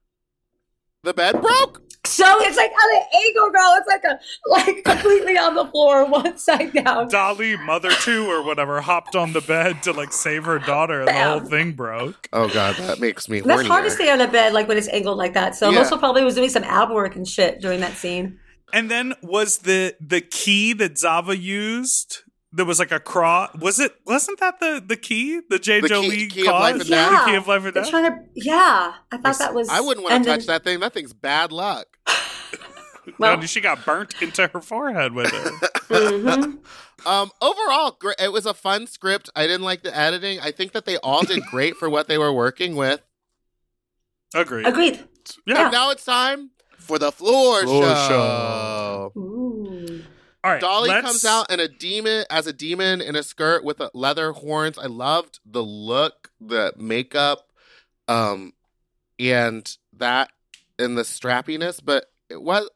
The bed broke. So it's like on an angle, girl. It's like a like completely on the floor, one side down. Dolly, mother two or whatever, hopped on the bed to like save her daughter, and the Bam. whole thing broke. Oh god, that makes me That's hornier. hard to stay on a bed like when it's angled like that. So Yeah. Hoso probably was doing some ab work and shit during that scene. And then was the the key that Zava used? There was like a cross. Was it? Wasn't that the the key? The J. The key- Jolie key of life and cause? death? The key of life or They're death. trying to. Yeah, I thought that was. I wouldn't want and to touch then- that thing. That thing's bad luck. Well, No, she got burnt into her forehead with it. mhm. Um, overall, gr- it was a fun script. I didn't like the editing. I think that they all did great for what they were working with. Agreed. Agreed. Yeah. And now it's time for the floor, Floor show. show. Ooh. All right. Dolly let's- comes out in a demon as a demon in a skirt with a leather horns. I loved the look, the makeup, um, and that and the strappiness. But it was,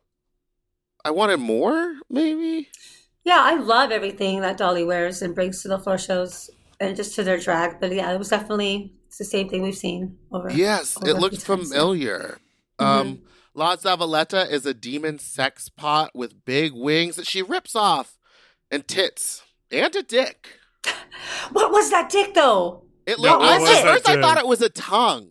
I wanted more. Maybe. Yeah, I love everything that Dolly wears and brings to the floor shows and just to their drag. But yeah, it was definitely it's the same thing we've seen over. Yes, over it a looked few times, yeah. familiar. Um, La Zavaleta is a demon sex pot with big wings that she rips off and tits and a dick. What was that dick though? It Yeah, looked. what I, was at that first, I dick? thought it was a tongue.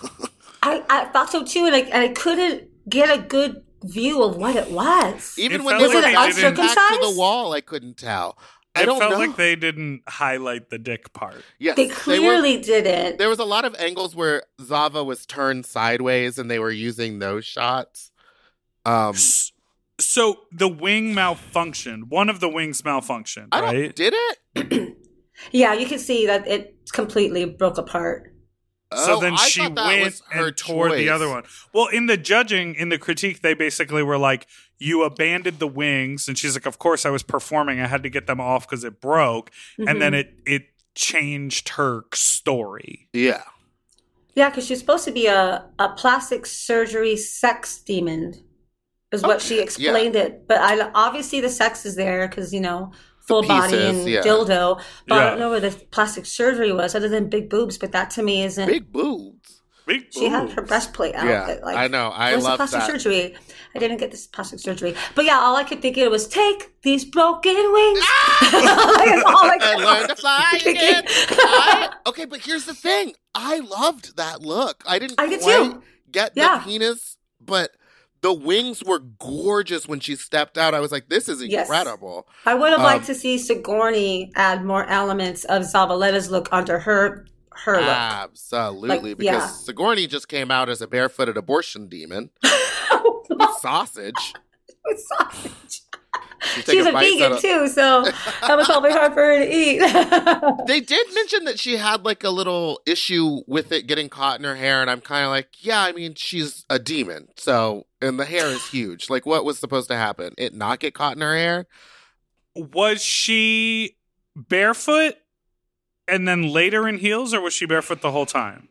I, I thought so too, and I and I couldn't get a good view of what it was. Even It when felt they like were they back didn't- back to the Uncircumcised? wall, I couldn't tell. I It don't felt know. like they didn't highlight the dick part. yes, They were- clearly didn't. there was a lot of angles where Zava was turned sideways, and they were using those shots. Um, S- So the wing malfunctioned. One of the wings malfunctioned, I don't, right? did it? Yeah, you can see that it completely broke apart. So Oh, then I she thought that went was her and tore the choice. other one. Well, in the judging, in the critique, they basically were like, you abandoned the wings. And she's like, of course I was performing. I had to get them off because it broke. And then Mhm. it it changed her story. Yeah. Yeah, because she's supposed to be a, a plastic surgery sex demon, is what she Okay, explained it. But I obviously the sex is there because, you know, full body pieces, and yeah. dildo. But I Yeah. don't know where the plastic surgery was other than big boobs. But that to me isn't. Big boobs. Big She had her boobs. breastplate out. Yeah, but, like, I know. I where's the love plastic that. surgery? I didn't get this plastic surgery. But yeah, all I could think of was take these broken wings. That's all I And could- learn to fly again. I, okay, but here's the thing. I loved that look. I didn't I did quite too. get Yeah. the penis, but the wings were gorgeous when she stepped out. I was like, this is Yes. incredible. I would have Um, liked to see Sigourney add more elements of Zavaletta's look onto her her look. Absolutely. Like, because yeah. Sigourney just came out as a barefooted abortion demon. Sausage. With sausage. She's She's taking a bites vegan out of- too, so that was probably hard for her to eat. They did mention that she had like a little issue with it getting caught in her hair, and I'm kind of like, yeah, I mean, she's a demon, so and the hair is huge. Like, what was supposed to happen? It not get caught in her hair? Was she barefoot and then later in heels, or was she barefoot the whole time?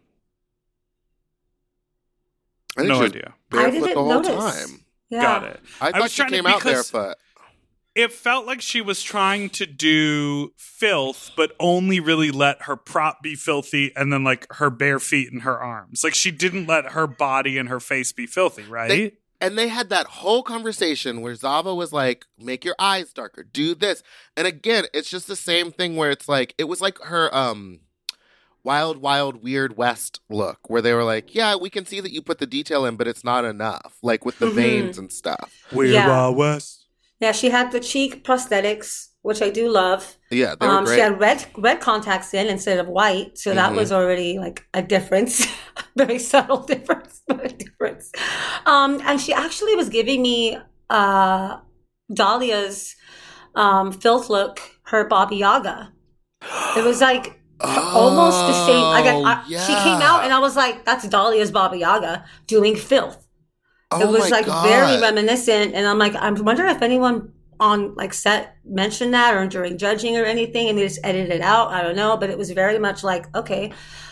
I think No she was idea. I barefoot didn't the whole notice. time. Yeah. Got it. I thought was she trying to- came out because- barefoot. It felt like she was trying to do filth, but only really let her prop be filthy and then like her bare feet and her arms. Like she didn't let her body and her face be filthy, right? They- And they had that whole conversation where Zava was like, make your eyes darker, do this. And again, it's just the same thing where it's like, it was like her um wild, wild, weird West look where they were like, yeah, we can see that you put the detail in, but it's not enough. Like with the Mhm. veins and stuff. Weird Yeah. Wild West. Yeah, she had the cheek prosthetics, which I do love. Yeah, they were Um, great. she had red red contacts in instead of white, so that Mhm. was already like a difference, very subtle difference, but a difference. Um, and she actually was giving me uh, Dahlia's um, filth look, her Baba Yaga. It was like almost the same. I got, I, Oh, She came out, yeah. and I was like, "That's Dahlia's Baba Yaga doing filth." Oh it was my like God. very reminiscent, and I'm like, I wonder if anyone on like set mentioned that or during judging or anything, and they just edited it out. I don't know, but it was very much like, okay.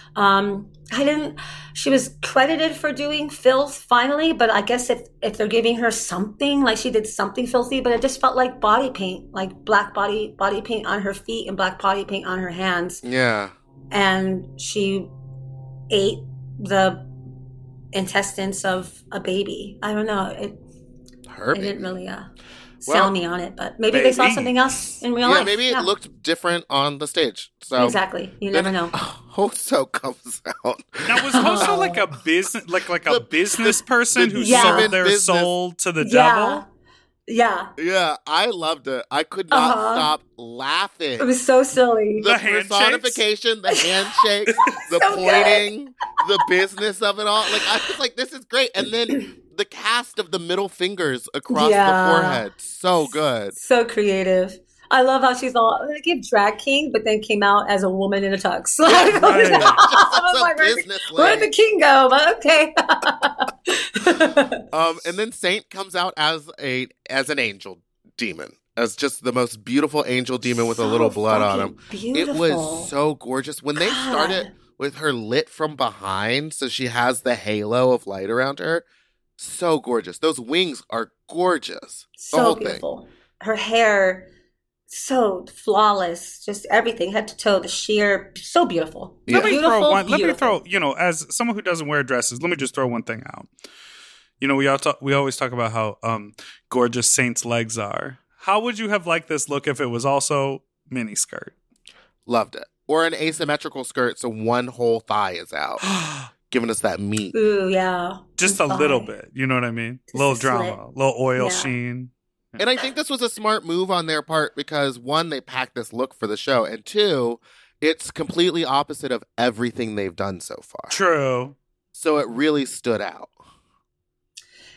Um, I didn't. She was credited for doing filth finally, but I guess if if they're giving her something, like she did something filthy, but it just felt like body paint, like black body body paint on her feet and black body paint on her hands, Yeah. and she ate the intestines of a baby. I don't know. It Her it didn't baby. really uh, sell Well, me on it, but maybe they saw baby. something else in real Yeah, life. maybe it looked different on the stage. So exactly. You never then know. Hoso comes out. Now was Hoso like a business, like like a The- business the- person the who Yeah. sold demon their business. soul to the Yeah, devil? yeah. Yeah, I loved it. I could not Uh-huh. stop laughing. It was so silly. the The handshakes? personification, the handshakes, the So good. pointing, the business of it all. Like I was like, this is great. And then the cast of the middle fingers across Yeah. the forehead, so good. So creative. I love how she's all they give drag king, but then came out as a woman in a tux. Like, I was right. like, I was It's a like, where'd, business the, where'd the lady. king go? But okay. Um, and then Saint comes out as a as an angel demon, as just the most beautiful angel demon with a little So blood on him. fucking It Beautiful. was so gorgeous when they started God. with her lit from behind, so she has the halo of light around her. So gorgeous. Those wings are gorgeous. The So whole thing. beautiful. Her hair, so flawless. Just everything, head to toe. The sheer, so beautiful. Yeah. Let me Beautiful, throw one. Let me beautiful. throw. You know, as someone who doesn't wear dresses, let me just throw one thing out. You know, we all talk, we always talk about how um, gorgeous Saint's legs are. How would you have liked this look if it was also mini skirt? Loved it. Or an asymmetrical skirt, so one whole thigh is out, giving us that meat. Ooh, yeah. Just a Thigh. little bit. You know what I mean? Just A little a slit. drama, a little oil Yeah. sheen. And I think this was a smart move on their part because one, they packed this look for the show, and two, it's completely opposite of everything they've done so far. True. So it really stood out.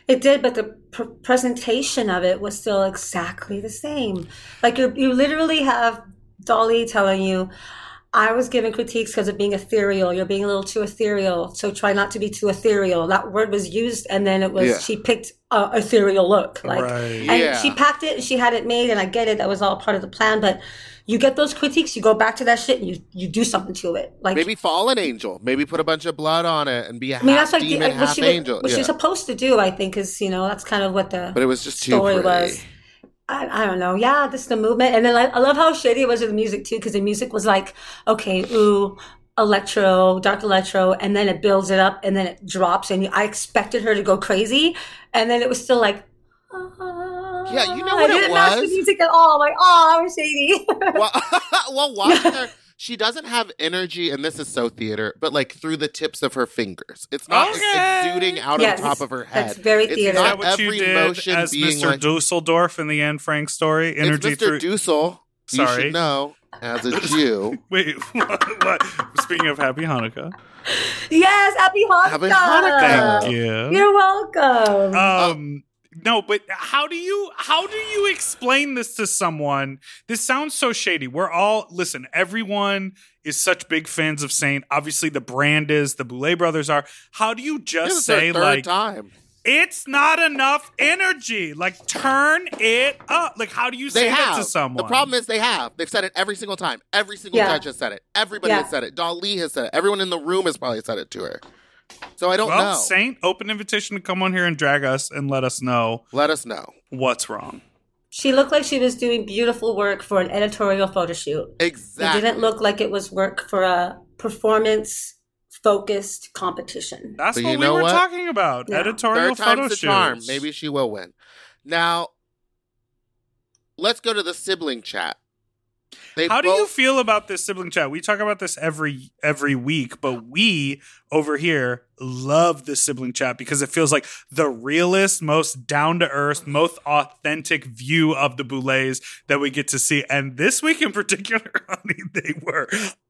It did, but the pr- presentation of it was still exactly the same. Like you, you literally have Dolly telling you, "I was giving critiques because of being ethereal. You're being a little too ethereal, so try not to be too ethereal." That word was used, and then it was Yeah. she picked a ethereal look, like, Right. and Yeah. she packed it and she had it made, and I get it. That was all part of the plan, but. You get those critiques, you go back to that shit, and you, you do something to it. Like Maybe fallen angel. Maybe put a bunch of blood on it and be a I mean, half that's like demon, the, what half she angel. was, what Yeah. she's supposed to do, I think, is you know that's kind of what the But it was just too story pretty. was. I, I don't know. Yeah, this is the movement, and then I, I love how shady it was with the music too, because the music was like, okay, ooh, electro, dark electro, and then it builds it up, and then it drops, and I expected her to go crazy, and then it was still like. Yeah, you know I what it didn't match the was? music at all. I'm like, oh, I was shady. well, well, watching her, she doesn't have energy, and this is so theater, but like through the tips of her fingers. It's not Okay. exuding out Yes, of the top of her head. that's very It's theater. Is not that what you every did motion as being Mister like, Dusseldorf in the Anne Frank story? Energy it's Mister through. Dussel. You Sorry. should know, as a Jew. Wait, what, what? Speaking of Happy Hanukkah, Yes, happy Hanukkah. Happy Hanukkah. thank you. You're welcome. Um, no, but how do you how do you explain this to someone? This sounds so shady. We're all listen. Everyone is such big fans of Saint. Obviously, the brand is the Boulet brothers are. How do you This just is their say third like time. it's not enough energy? Like turn it up. Like how do you They say have. that to someone? The problem is they have. They've said it every single time. Every single Yeah. judge has said it. Everybody Yeah. has said it. Dali has said it. Everyone in the room has probably said it to her. So I don't well, know. Saint, open invitation to come on here and drag us and let us know Let us know. what's wrong. She looked like she was doing beautiful work for an editorial photo shoot. Exactly. It didn't look like it was work for a performance-focused competition. That's But what you we know were what? talking about. Yeah. Editorial Third photo time's the charm. shoots. Maybe she will win. Now, let's go to the sibling chat. They How do you both- feel about this sibling chat? We talk about this every every week, but we over here love the sibling chat because it feels like the realest, most down to earth, most authentic view of the Boulets that we get to see. And this week in particular, honey, they were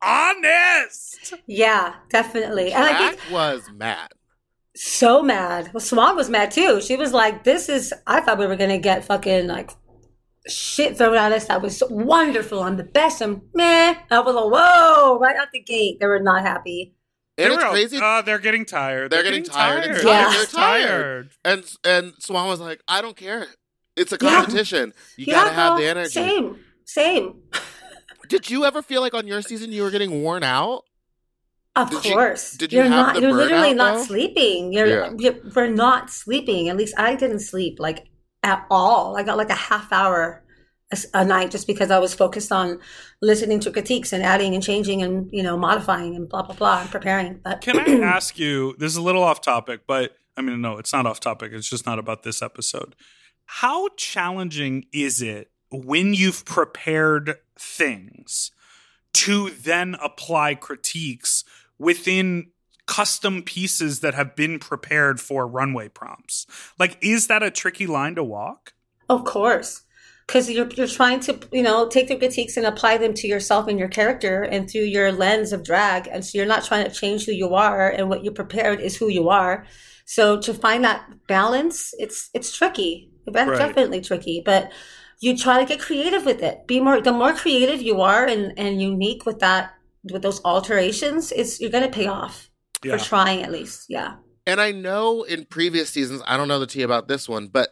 honest. Yeah, definitely. And I Jack think was mad. so mad. Well, Swan was mad too. She was like, "This is." I thought we were gonna get fucking like shit thrown at us. That was so wonderful. I'm the best. I'm meh. I was like, whoa, right out the gate. They were not happy. And They it's were- crazy. uh, they're getting tired. They're getting tired. tired. It's Yeah. They're tired. and and Swan was like, I don't care. It's a Yeah. competition. You Yeah, gotta have girl, the energy. Same, same. Did you ever feel like on your season you were getting worn out? Of Did you- course. did you are have not. the You're literally burnout, not though? sleeping. You're, Yeah. you're. We're not sleeping. At least I didn't sleep like at all. I got like a half hour a, s- a night just because I was focused on listening to critiques and adding and changing and you know modifying and blah blah blah and preparing. But Can I ask you, this is a little off topic, but I mean, no, it's not off topic. It's just not about this episode. How challenging is it when you've prepared things to then apply critiques within custom pieces that have been prepared for runway prompts? Like, is that a tricky line to walk? Of course. Because you're you're trying to, you know, take the critiques and apply them to yourself and your character and through your lens of drag. And so you're not trying to change who you are, and what you prepared is who you are. So to find that balance, it's it's tricky. It's Right. definitely tricky. But you try to get creative with it. Be more the more creative you are and, and unique with that with those alterations, it's you're gonna pay off. Yeah. For trying at least. Yeah. And I know in previous seasons, I don't know the tea about this one, but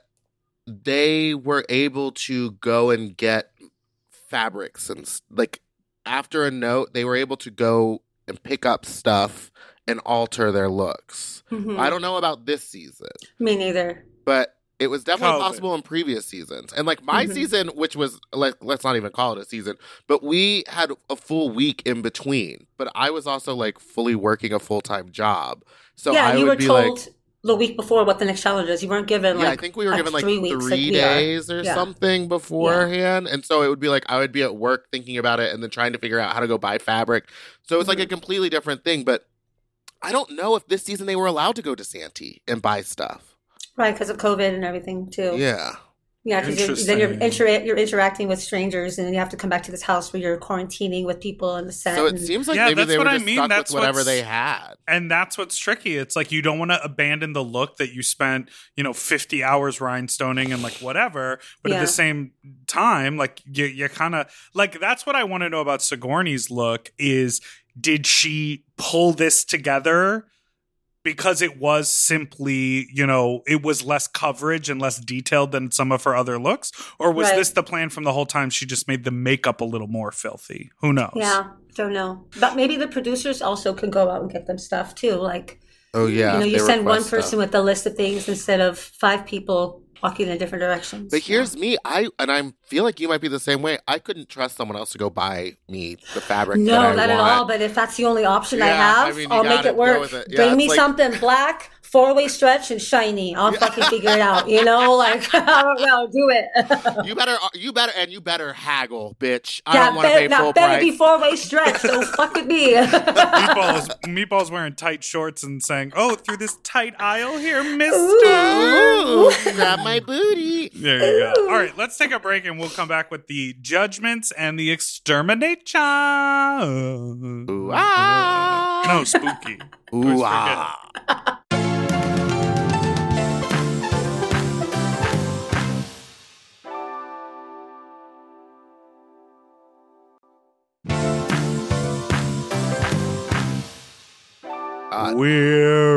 they were able to go and get fabrics and s- like after a note, they were able to go and pick up stuff and alter their looks. Mhm. I don't know about this season, Me neither. but it was definitely COVID. possible in previous seasons. And like my Mhm. season, which was like, let's not even call it a season, but we had a full week in between. But I was also like fully working a full time job, so yeah, I you would were be told like, the week before what the next challenge is. You weren't given yeah, like I think we were like given like three three, weeks like we are. days or Yeah. something beforehand, and so it would be like I would be at work thinking about it and then trying to figure out how to go buy fabric. So it's like Mm-hmm. a completely different thing. But I don't know if this season they were allowed to go to Santee and buy stuff. Right, because of COVID and everything too. Yeah. Yeah, because then you're inter- you're interacting with strangers, and then you have to come back to this house where you're quarantining with people in the set. So it and- seems like Yeah, maybe that's they were what I just mean. stuck That's with whatever what's- they had. And that's what's tricky. It's like you don't want to abandon the look that you spent, you know, fifty hours rhinestoning and like whatever. But Yeah. at the same time, like you, you kind of like that's what I want to know about Sigourney's look is did she pull this together because it was simply, you know, it was less coverage and less detailed than some of her other looks? Or was Right. this the plan from the whole time? She just made the makeup a little more filthy. Who knows? Yeah, don't know. But maybe the producers also can go out and get them stuff too. Like, Oh yeah, you know, if you they send one request person stuff. with a list of things instead of five people walking in different directions. But here's me, I and I feel like you might be the same way. I couldn't trust someone else to go buy me the fabric. No, that I not at want. all. But if that's the only option I Yeah, I have, mean, you I'll make gotta it go work. with it. Yeah, Bring it's me like- something black, four way stretch, and shiny. I'll fucking figure it out. You know, like I don't know, do it. You better, you better, and you better haggle, bitch. I yeah, don't want to better, pay full not better price. be four way stretch. Don't fuck with me. Meatballs, Meatballs wearing tight shorts and saying, "Oh, through this tight aisle here, Mister." Ooh, grab my booty. There you go. All right, let's take a break and we'll come back with the judgments and the extermination. Ooh, ah. No, spooky. Ooh, Always ah. Uh, We're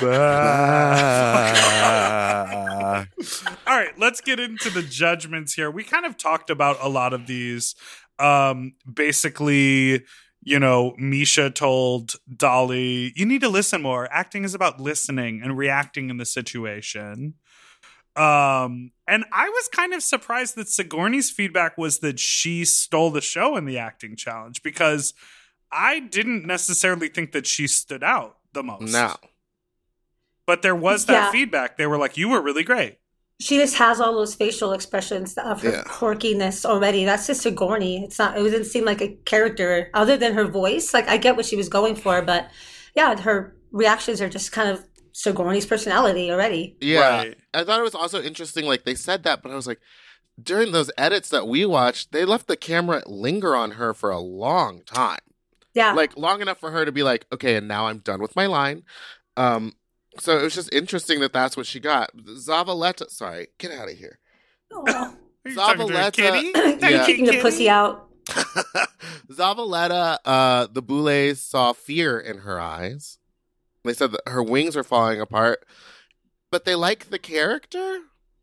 back. All right, let's get into the judgments here. We kind of talked about a lot of these. Um, basically, you know, Misha told Dolly, you need to listen more. Acting is about listening and reacting in the situation. Um, and I was kind of surprised that Sigourney's feedback was that she stole the show in the acting challenge because I didn't necessarily think that she stood out the most. no. But there was that Yeah. feedback. They were like, you were really great. She just has all those facial expressions of her Yeah. quirkiness already. That's just Sigourney. It's not. It didn't seem like a character other than her voice. Like I get what she was going for, but yeah, her reactions are just kind of Sigourney's personality already. Yeah. Right. I thought it was also interesting, like, they said that, but I was like, during those edits that we watched, they left the camera linger on her for a long time. Yeah, Like, long enough for her to be like, okay, and now I'm done with my line. Um, so it was just interesting that that's what she got. Zavaleta, sorry, get out of here. oh, Are you talking to a Zavaleta- kitty? Yeah. Thank you, kicking the kitty. pussy out. Zavaleta, uh, the Boulets saw fear in her eyes. They said that her wings are falling apart, but they like the character.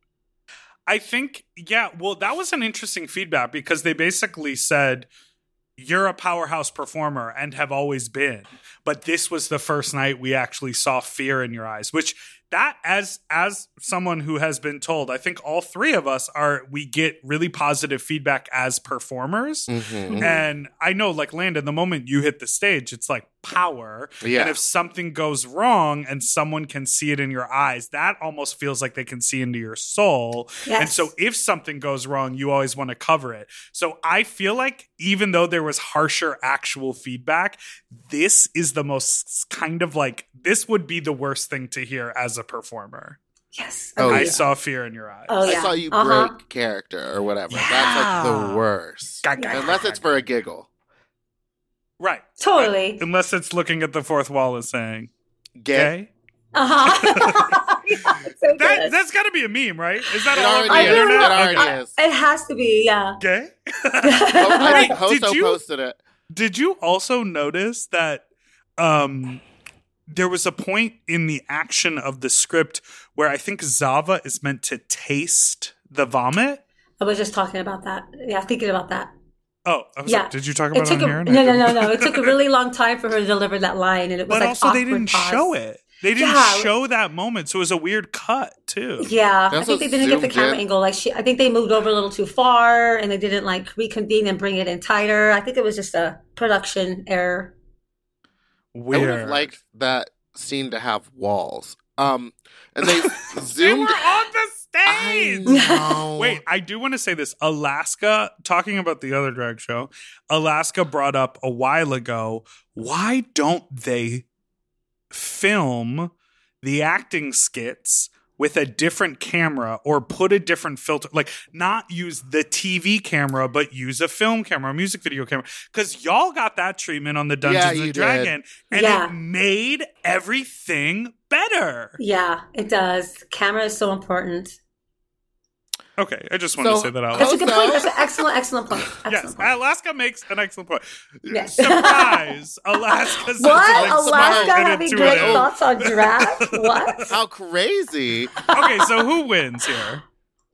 I think, yeah, well, that was an interesting feedback because they basically said, you're a powerhouse performer and have always been. But this was the first night we actually saw fear in your eyes, which that as as someone who has been told, I think all three of us are, we get really positive feedback as performers. Mm-hmm. And I know, like, Landon, the moment you hit the stage, it's like power. Yeah. And if something goes wrong and someone can see it in your eyes, that almost feels like they can see into your soul. Yes. And so if something goes wrong, you always want to cover it. So I feel like even though there was harsher actual feedback, this is the most kind of like, this would be the worst thing to hear as a performer. Yes. Oh, I yeah. saw fear in your eyes. Oh, I yeah. saw you Uh-huh. break character or whatever. Yeah. That's like the worst. Gah, gah, Unless gah, it's gah, for a gah. giggle. Right. Totally. Unless it's looking at the fourth wall and saying, Gay. gay. Uh huh. so That, good. that's got to be a meme, right? Is that It all over already the is. internet? It already Okay. is. It has to be, yeah. Gay? Oh, I Wait, think Hoso did you- posted it. Did you also notice that um, there was a point in the action of the script where I think Zava is meant to taste the vomit? I was just talking about that. Yeah, thinking about that. Oh, I was Yeah. like, did you talk It about it took on a here? no, no, no, no. It took a really long time for her to deliver that line, and it was But like also, they awkward didn't pause. show it. They didn't Yeah. show that moment, so it was a weird cut too. Yeah, They I also think they didn't get the zoomed camera in. angle. Like she, I think they moved over a little too far, and they didn't like reconvene and bring it in tighter. I think it was just a production error. I would have Weird. liked that scene to have walls. Um, and they They zoomed. were on the I stage. know. Wait, I do want to say this. Alaska, talking about the other drag show, Alaska brought up a while ago, why don't they film the acting skits with a different camera or put a different filter, like not use the T V camera, but use a film camera, a music video camera. Because y'all got that treatment on the Dungeons Yeah, you and Dragon, did. and Yeah. it made everything better. Yeah, it does. Camera is so important. Okay, I just wanted So- to say that out That's loud. a good Also- point. That's an excellent, excellent point. Excellent Yes, point. Alaska makes an excellent point. Yes. Surprise! Alaska says What? something Alaska smart having into great it. thoughts on draft? What? How crazy. Okay, so who wins here?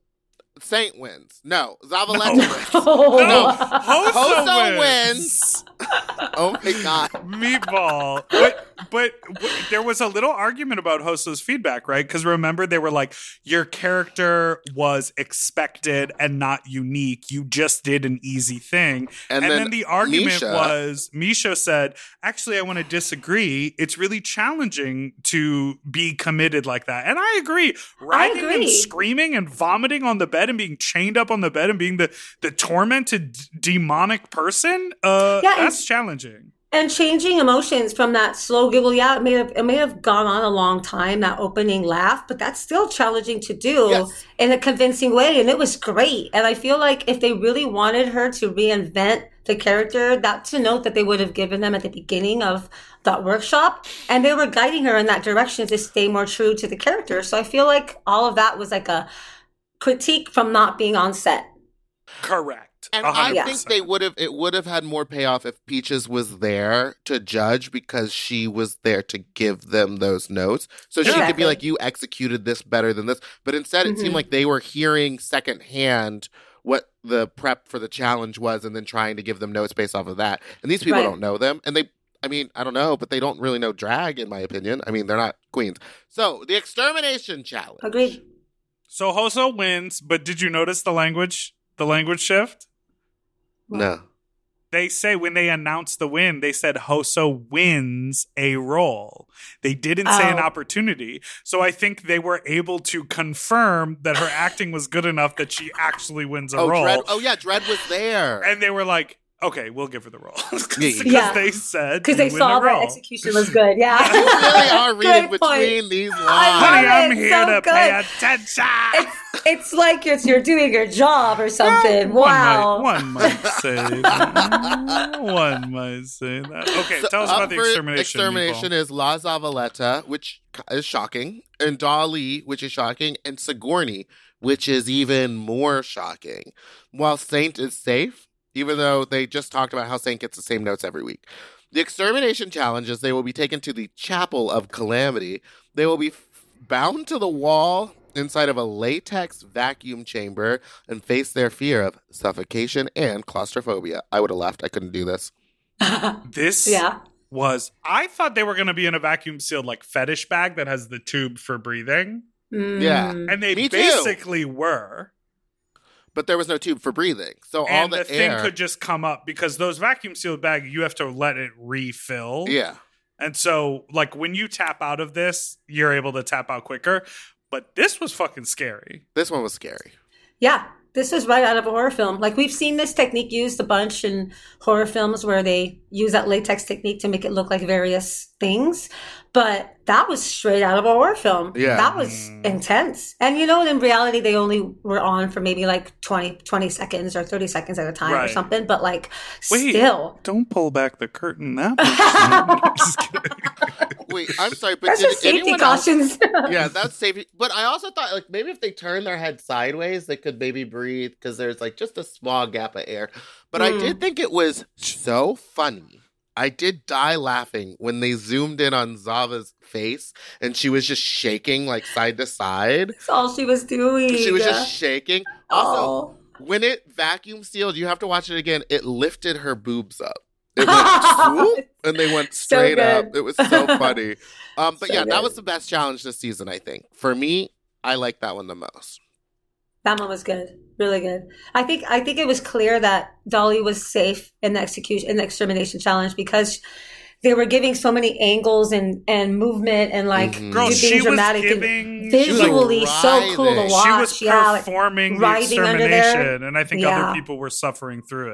Saint wins. No, Zavaleta No. wins. Oh, No, wow. Hoso, Hoso wins. wins. Oh my God. Meatball. But, but but there was a little argument about Hoso's feedback, right? Because remember, they were like, your character was expected and not unique. You just did an easy thing. And And, then then, the argument Misha- was, Misha said, actually, I want to disagree. It's really challenging to be committed like that. And I agree. Writhing and agree. screaming and vomiting on the bed and being chained up on the bed and being the, the tormented d- demonic person, uh, Yeah, and- that's challenging. And changing emotions from that slow giggle, yeah, it may have it may have gone on a long time, that opening laugh, but that's still challenging to do Yes. in a convincing way, and it was great. And I feel like if they really wanted her to reinvent the character, that's a note that they would have given them at the beginning of that workshop, and they were guiding her in that direction to stay more true to the character. So I feel like all of that was like a critique from not being on set. Correct. And one I hundred think percent. they would have it would have had more payoff if Peaches was there to judge because she was there to give them those notes. So she could Exactly. be like, you executed this better than this. But instead it Mhm. seemed like they were hearing secondhand what the prep for the challenge was and then trying to give them notes based off of that. And these people Right. don't know them. And they I mean, I don't know, but they don't really know drag, in my opinion. I mean, they're not queens. So the extermination challenge. Agreed. So Hoso wins, but did you notice the language? The language shift? No. They say when they announced the win, they said Hoso wins a role. They didn't say an Oh. opportunity. So I think they were able to confirm that her acting was good enough that she actually wins a Oh, role. Dread, oh yeah, Dread was there. And they were like, okay, we'll give her the role. Because Yeah, yeah. they said Because you they win saw a that role. execution was good. Yeah. You really are reading Good point. between these lines. Honey, love I'm it. here So to good. pay attention. It's, it's like it's you're doing your job or something. Wow. One might, one might say that. One might say that. Okay, So tell us up about the for extermination. Extermination Meatball. is La Zavaleta, which is shocking, and Dali, which is shocking, and Sigourney, which is even more shocking. While Saint is safe, even though they just talked about how Saint gets the same notes every week. The extermination challenge is they will be taken to the Chapel of Calamity. They will be f- bound to the wall inside of a latex vacuum chamber and face their fear of suffocation and claustrophobia. I would have left. I couldn't do this. This Yeah. was, I thought they were going to be in a vacuum sealed like fetish bag that has the tube for breathing. Yeah. Mm. And they Me too. basically were. But there was no tube for breathing. So all And the, the, thing air. could just come up because those vacuum sealed bags, you have to let it refill. Yeah. And so, like, when you tap out of this, you're able to tap out quicker. But this was fucking scary. This one was scary. Yeah, this is right out of a horror film. Like we've seen this technique used a bunch in horror films where they use that latex technique to make it look like various things. But that was straight out of a horror film. Yeah. That was Mm. intense. And you know, in reality, they only were on for maybe like twenty, twenty seconds or thirty seconds at a time or Right. something. But like, Wait. still. Don't pull back the curtain that much. Just kidding. Wait, I'm sorry, but That's did just safety anyone else- cautions. Yeah, that's safety. But I also thought, like, maybe if they turn their head sideways, they could maybe breathe because there's like just a small gap of air. But I Mm. did think it was so funny. I did die laughing when they zoomed in on Zava's face and she was just shaking like side to side. That's all she was doing. She was just shaking. Also, Oh. when it vacuum sealed, you have to watch it again. It lifted her boobs up. It went swoop, and they went So straight good. up. It was so funny. Um, but So yeah, that good. was the best challenge this season. I think for me, I like that one the most. That one was good, really good. I think I think it was clear that Dolly was safe in the execution in the extermination challenge because they were giving so many angles and, and movement and like Mhm. Girl, being she was dramatic and giving. She was, like, visually so cool to writhing. watch. she was yeah, like, performing the writhing under there. extermination, and I think Yeah. other people were suffering through it.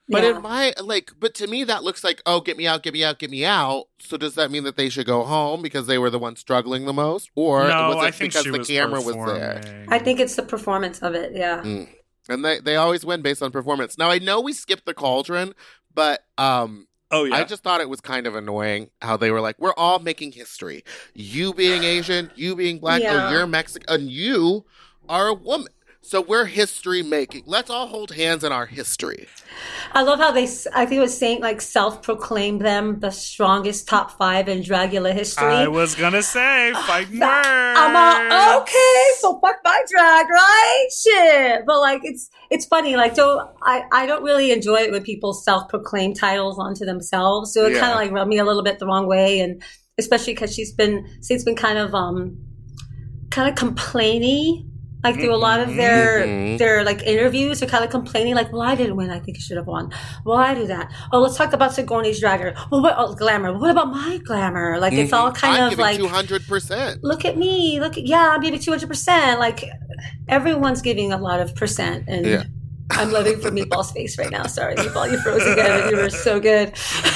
But Yeah. in my, like, but to me, that looks like, oh, get me out, get me out, get me out. So does that mean that they should go home because they were the ones struggling the most? Or no, was it I think because she the was camera was there? performing. I think it's the performance of it. Yeah. Mm. And they, they always win based on performance. Now, I know we skipped the cauldron, but um, Oh yeah. I just thought it was kind of annoying how they were like, we're all making history. You being Asian, you being black, Yeah. or you're Mexican, and you are a woman. So we're history making. Let's all hold hands in our history. I love how they, s- I think it was saying like self-proclaimed them the strongest top five in Dragula history. I was gonna say fighting words. I'm all, okay, so fuck my drag, right? Shit. But like, it's, it's funny. Like, so I, I don't really enjoy it when people self-proclaim titles onto themselves. So it Yeah. kind of like rubbed me a little bit the wrong way. And especially because she's been, she's been kind of, um, kind of complainy. Like through a lot of their Mhm. their like interviews, they're kind of complaining, like, "Well, I didn't win. I think I should have won. Well, I do that. Oh, let's talk about Sigourney's dragger. Well, what oh, glamour? What about my glamour? Like it's all kind I'm of giving like, two hundred percent. look at me, look, at, yeah, I'm giving two hundred percent. Like everyone's giving a lot of percent, and Yeah. I'm living for Meatball's face right now. Sorry, Meatball, you froze again. You were so good.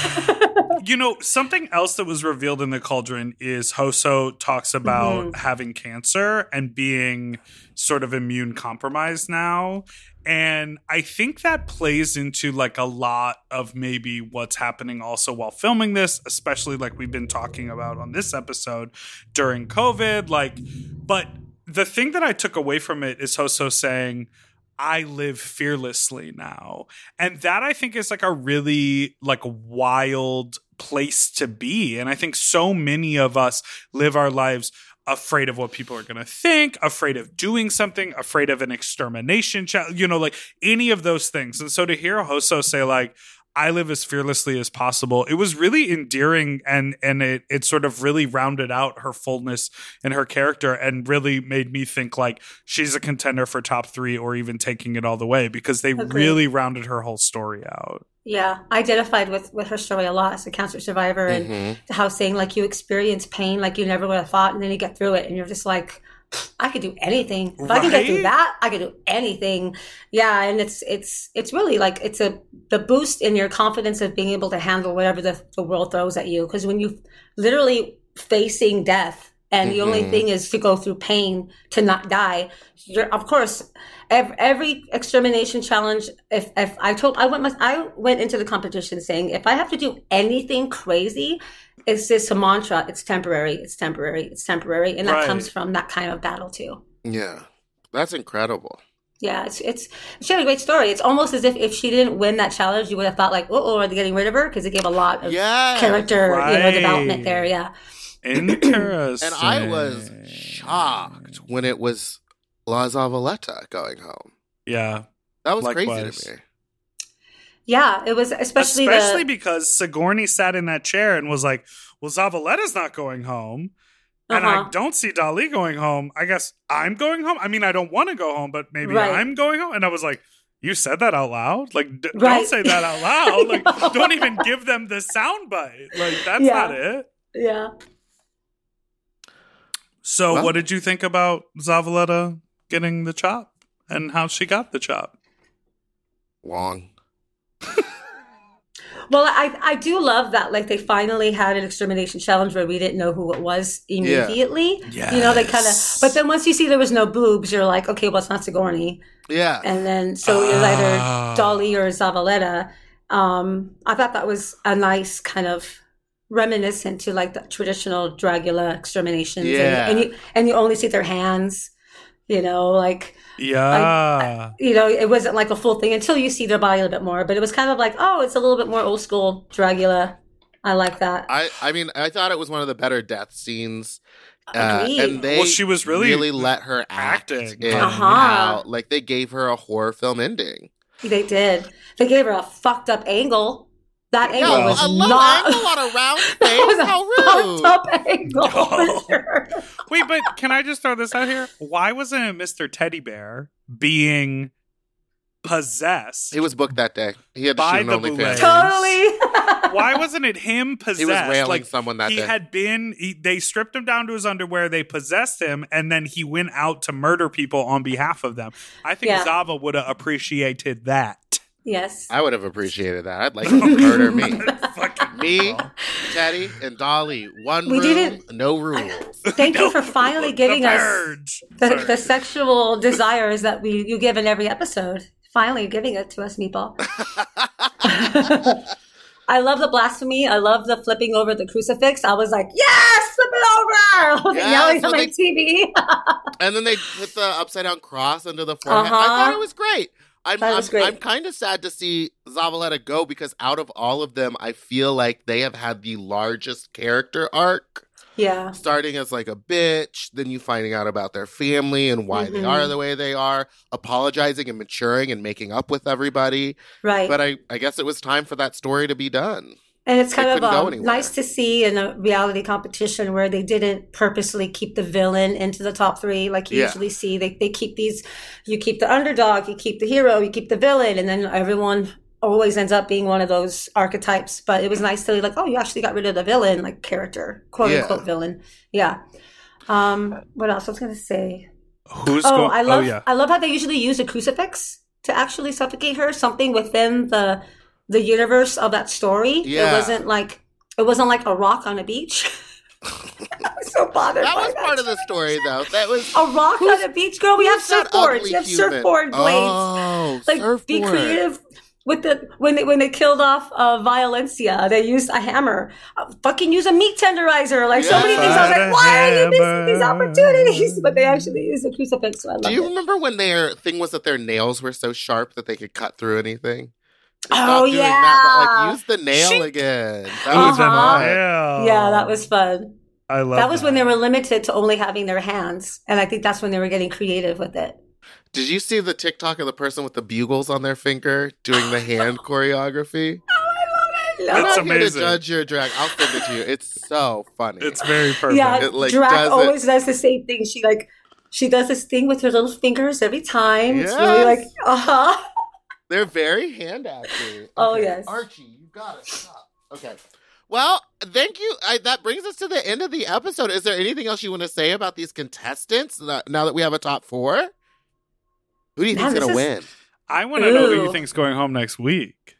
You know, something else that was revealed in the cauldron is Hoso talks about Mhm. having cancer and being sort of immune compromised now. And I think that plays into like a lot of maybe what's happening also while filming this, especially like we've been talking about on this episode during COVID. Like, but the thing that I took away from it is Hoso saying, I live fearlessly now. And that I think is like a really like wild place to be. And I think so many of us live our lives afraid of what people are going to think, afraid of doing something, afraid of an extermination, cha- you know, like any of those things. And so to hear Hoso say like, I live as fearlessly as possible, it was really endearing, and and it it sort of really rounded out her fullness in her character and really made me think like she's a contender for top three or even taking it all the way, because they Agreed. really rounded her whole story out. Yeah, I identified with, with her story a lot as a cancer survivor, and Mhm. how saying like you experience pain like you never would have thought, and then you get through it, and you're just like, I could do anything. If I can get through Right? that, I could do anything. Yeah, and it's it's it's really like it's a the boost in your confidence of being able to handle whatever the, the world throws at you. Because when you literally facing death, and the only Mhm. thing is to go through pain to not die, you're, of course, every, every extermination challenge. If if I told I went I went into the competition saying if I have to do anything crazy, it's this a mantra. It's temporary. It's temporary. It's temporary, and that Right. comes from that kind of battle too. Yeah. That's incredible. Yeah, it's it's she had a great story. It's almost as if if she didn't win that challenge, you would have thought like, oh, are they getting rid of her? Because it gave a lot of Yes. character, you know, Right. development there. Yeah, Interesting. And I was shocked when it was La Zavaleta going home. Yeah. That was Likewise. crazy to me. yeah. It was especially Especially the because Sigourney sat in that chair and was like, well, Zavaleta's not going home. And Uh-huh. I don't see Dali going home. I guess I'm going home. I mean, I don't want to go home, but maybe Right. I'm going home. And I was like, you said that out loud? Like, d- Right. don't say that out loud. Like, No. don't even give them the sound bite. Like, that's Yeah. not it. yeah. So, Well- what did you think about Zavaleta getting the chop and how she got the chop? Long. Well, I I do love that. Like they finally had an extermination challenge where we didn't know who it was immediately. Yeah. You know, they kind of. Yes. But then once you see there was no boobs, you're like, okay, well, it's not Sigourney. Yeah. And then so it was Ah. either Dolly or Zavaleta. Um, I thought that was a nice kind of reminiscent to like the traditional Dragula exterminations. Yeah. And, and you and you only see their hands. You know, like. Yeah. You know, it wasn't like a full thing until you see their body a little bit more. But it was kind of like, oh, it's a little bit more old school Dragula. I like that. I, I mean, I thought it was one of the better death scenes. Uh, Agreed. and they Well, she was really really let her act acting. in Uh-huh. how, like, they gave her a horror film ending. They did. They gave her a fucked up angle. That angle Yeah, was a low not. angle on a round That face. was a How rude. fucked up angle Oh. for sure. Wait, but can I just throw this out here? Why wasn't it Mister Teddy Bear being possessed? He was booked that day. He had to By shoot the an OnlyFans. bootleg. Totally. Why wasn't it him possessed? He was railing like, someone that he day. had been, he, they stripped him down to his underwear, they possessed him, and then he went out to murder people on behalf of them. I think Yeah. Zava would have appreciated that. Yes. I would have appreciated that. I'd like to murder me. Fucking Me, Meatball. Teddy, and Dolly. One We room, didn't- no rules. Thank you for finally giving the us purge. the, Sorry. the sexual desires that we you give in every episode. Finally giving it to us, Meatball. I love the blasphemy. I love the flipping over the crucifix. I was like, yes, flip it over. I was Yeah, yelling so at my they- T V. And then they put the upside down cross under the forehead. I Uh-huh. thought it was great. I'm, That was I'm, great. I'm kind of sad to see Zavaleta go because out of all of them, I feel like they have had the largest character arc. Yeah. Starting as like a bitch, then you finding out about their family and why they Mhm. are the way they are, apologizing and maturing and making up with everybody. Right. But I, I guess it was time for that story to be done. And it's They kind of couldn't go um, anywhere. nice to see in a reality competition where they didn't purposely keep the villain into the top three like you Yeah. usually see. They they keep these, you keep the underdog, you keep the hero, you keep the villain, and then everyone always ends up being one of those archetypes. But it was nice to be like, oh, you actually got rid of the villain, like character, quote Yeah. unquote villain. Yeah. Um, what else I was going to say? Who's Oh, going? I love oh yeah. I love how they usually use a crucifix to actually suffocate her. Something within the the universe of that story. Yeah. It wasn't like it wasn't like a rock on a beach. I was so bothered. That by was part of the story, though. That was a rock on a beach, girl. We have who's that surfboards. ugly We have human? surfboard blades. Oh, Like surfboard. be creative with the when they when they killed off uh, Violencia, they used a hammer. Uh, fucking use a meat tenderizer. Like so many Yeah. things. I was like, why are you missing Hammer. these opportunities? But they actually used a crucifix. So I Do love you it. remember when their thing was that their nails were so sharp that they could cut through anything? Oh, Stop doing yeah. that, but like use the nail Shink. again. That Ooh, was the Uh-huh. nail. Yeah, that was fun. I love That was when they were limited to only having their hands. And I think that's when they were getting creative with it. Did you see the TikTok of the person with the bugles on their finger doing the hand choreography? I'm That's not here to amazing. judge your drag. I'll send it to you. It's so funny. It's very perfect. Yeah, It, like, Drac does it- always does the same thing. She like she does this thing with her little fingers every time. It's really Yes. like, uh-huh. They're very hand acting. Oh, yes. Archie, you gotta stop. Okay. Well, thank you. I, that brings us to the end of the episode. Is there anything else you want to say about these contestants now now that we have a top four? Who do you Man, think's going to this win? I want to know who you Ooh. think's going home next week.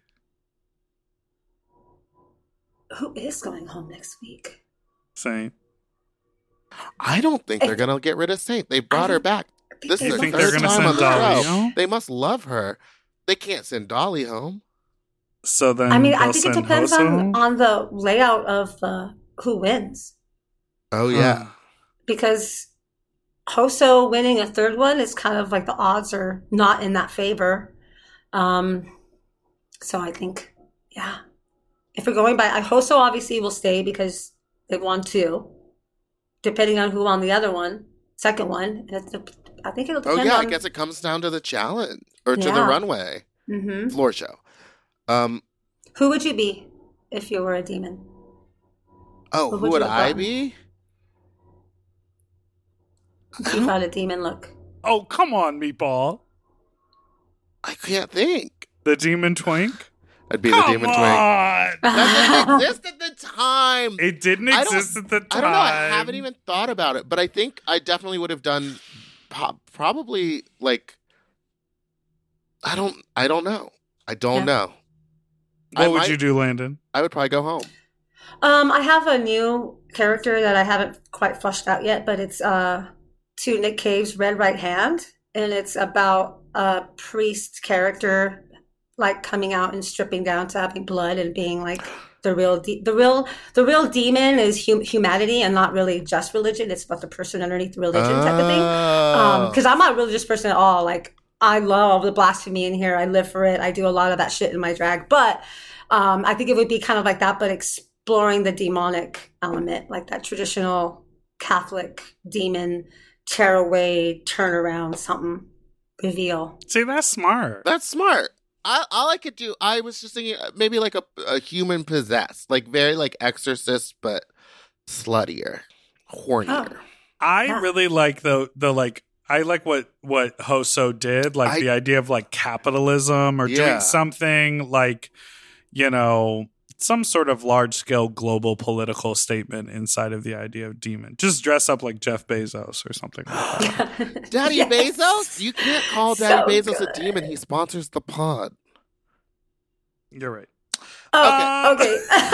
Who is going home next week? Saying, I don't think they're going to get rid of Saint. They brought I her back. I think This they is you her think love they're third going to time on send the Dolly show. home? They must love her. They can't send Dolly home. So then, I mean, I they'll think it send depends Hoso on, home? on the layout of the who wins. Oh, yeah. Because Hoso winning a third one is kind of like the odds are not in that favor. Um, so I think, yeah. If we're going by, Hoso obviously will stay because they won two. Depending on who won the other one, second one. It's, I think it'll Oh, depend yeah. on. I guess it comes down to the challenge or to the Yeah. runway hmm floor show. Um. Who would you be if you were a demon? Oh, What who would would you have I done? be? If you had a demon look. Oh, come on, Meatball. I can't think. The demon twink? I'd be the Come demon twink. on! That didn't exist at the time. It didn't I don't- exist at the time. I don't know. I haven't even thought about it, but I think I definitely would have done po- probably like I don't. I don't know. I don't Yeah. know. What I would might- you do, Landon? I would probably go home. Um, I have a new character that I haven't quite flushed out yet, but it's uh to Nick Cave's Red Right Hand, and it's about a priest character like coming out and stripping down to having blood and being like the real de- the real the real demon is hum- humanity and not really just religion. It's about the person underneath the religion type of thing. Um, because I'm not a religious person at all. Like I love the blasphemy in here. I live for it. I do a lot of that shit in my drag, but um, I think it would be kind of like that, but exploring the demonic element, like that traditional Catholic demon tear away, turn around, something reveal. See, that's smart. That's smart. I, all I could do, I was just thinking uh, maybe like a, a human possessed, like very like Exorcist, but sluttier, hornier. Oh. I Yeah. really like the the like I like what what Hoso did, like I- the idea of like capitalism or Yeah. doing something like, you know, some sort of large scale global political statement inside of the idea of demon. Just dress up like Jeff Bezos or something like that. Daddy Yes. Bezos? You can't call So Daddy Bezos good. a demon. He sponsors the pod. You're right. Oh, okay.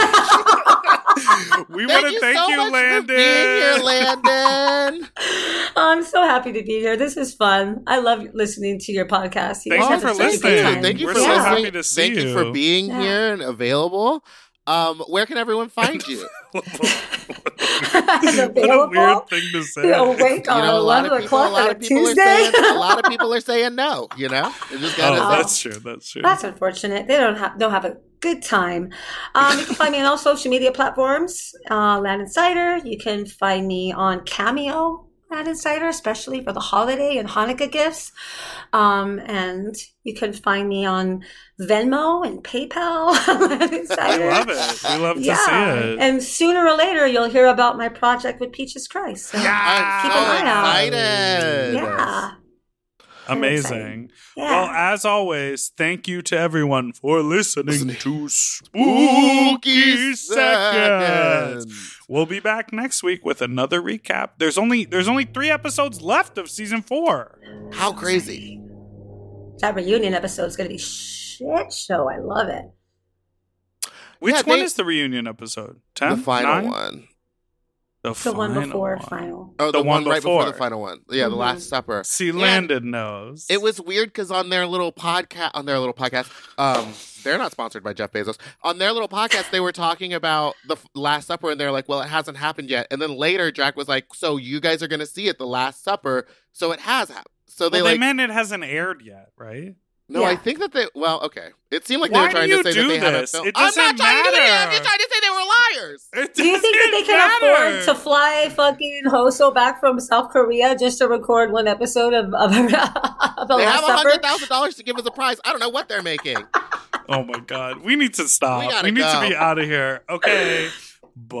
Uh, okay. we want to thank so you, much Landon. For being here, Landon. I'm so happy to be here. This is fun. I love listening to your podcast. You Thank guys you have for such a good listening. time. Thank you We're for so listening. happy to see Thank you. you. for being Yeah. here and available. Um, where can everyone find you? What a weird thing to say. Oh, wait, You on know, a lot of eleven people, a o'clock lot on of a people are Tuesday. saying, a lot of people are saying no. You know, you just gotta. Oh, say- that's true. That's true. That's unfortunate. They don't have don't have a good time. Um, you can find me on all social media platforms. Uh, Land Insider. You can find me on Cameo. Land Insider, especially for the holiday and Hanukkah gifts. Um, and you can find me on Venmo and PayPal. Land Insider. I love it. We love to Yeah, see it. and sooner or later you'll hear about my project with Peaches Christ. So, Yeah. I'm keep an so eye out. excited. yeah. Amazing. Yeah. Well, as always, thank you to everyone for listening, Listening. to Spooky Spooky Seconds. Seconds. We'll be back next week with another recap. There's only there's only three episodes left of season four. How crazy! That reunion episode is going to be shit show. I love it. Which Yeah, one they- is the reunion episode? Ten? The final Nine? one. The, The one final before one. final. Oh, the, The one, one right before before. the final one. Yeah, the Mhm. Last Supper. See, Yeah. Landon knows. It was weird because on their little podcast, on their little podcast, um, they're not sponsored by Jeff Bezos. On their little podcast, they were talking about the f- Last Supper, and they're like, "Well, it hasn't happened yet." And then later, Jack was like, "So you guys are going to see it, the Last Supper? So it has happened." So they well, they like, meant it hasn't aired yet, right? no, Yeah. I think that they. Well, okay, it seemed like Why they were do trying you to say do that they had a this? film. It I'm doesn't not trying to do that. I'm matter. just trying to say they were liars. It Do you think that they doesn't can matter. afford to fly fucking Hoso back from South Korea just to record one episode of, of, of the They Last have a Supper? hundred thousand dollars to give us a prize. I don't know what they're making. Oh my god, we need to stop. We We, gotta need go. to be out of here. Okay, bye.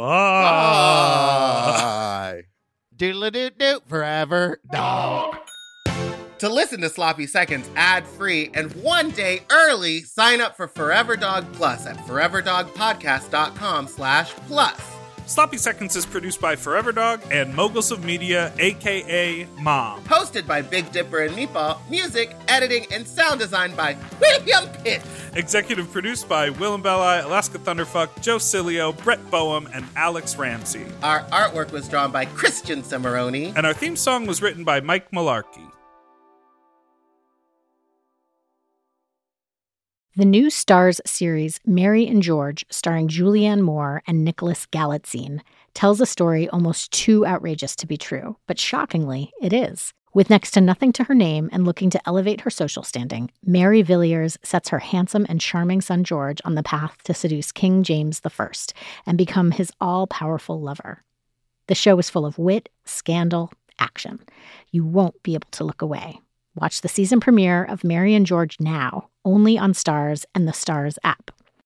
Bye. Doodle doo doo forever dog. To listen to Sloppy Seconds ad-free and one day early, sign up for Forever Dog Plus at foreverdogpodcast.com slash plus. Sloppy Seconds is produced by Forever Dog and Moguls of Media, aka Mom. Hosted by Big Dipper and Meatball, music, editing, and sound design by William Pitt. Executive produced by Willem Belli, Alaska Thunderfuck, Joe Cilio, Brett Boehm, and Alex Ramsey. Our artwork was drawn by Christian Cimarroni. And our theme song was written by Mike Malarkey. The new Starz series Mary and George, starring Julianne Moore and Nicholas Galitzine, tells a story almost too outrageous to be true, but shockingly, it is. With next to nothing to her name and looking to elevate her social standing, Mary Villiers sets her handsome and charming son George on the path to seduce King James the First and become his all-powerful lover. The show is full of wit, scandal, action. You won't be able to look away. Watch the season premiere of Mary and George now, only on Starz and the Starz app.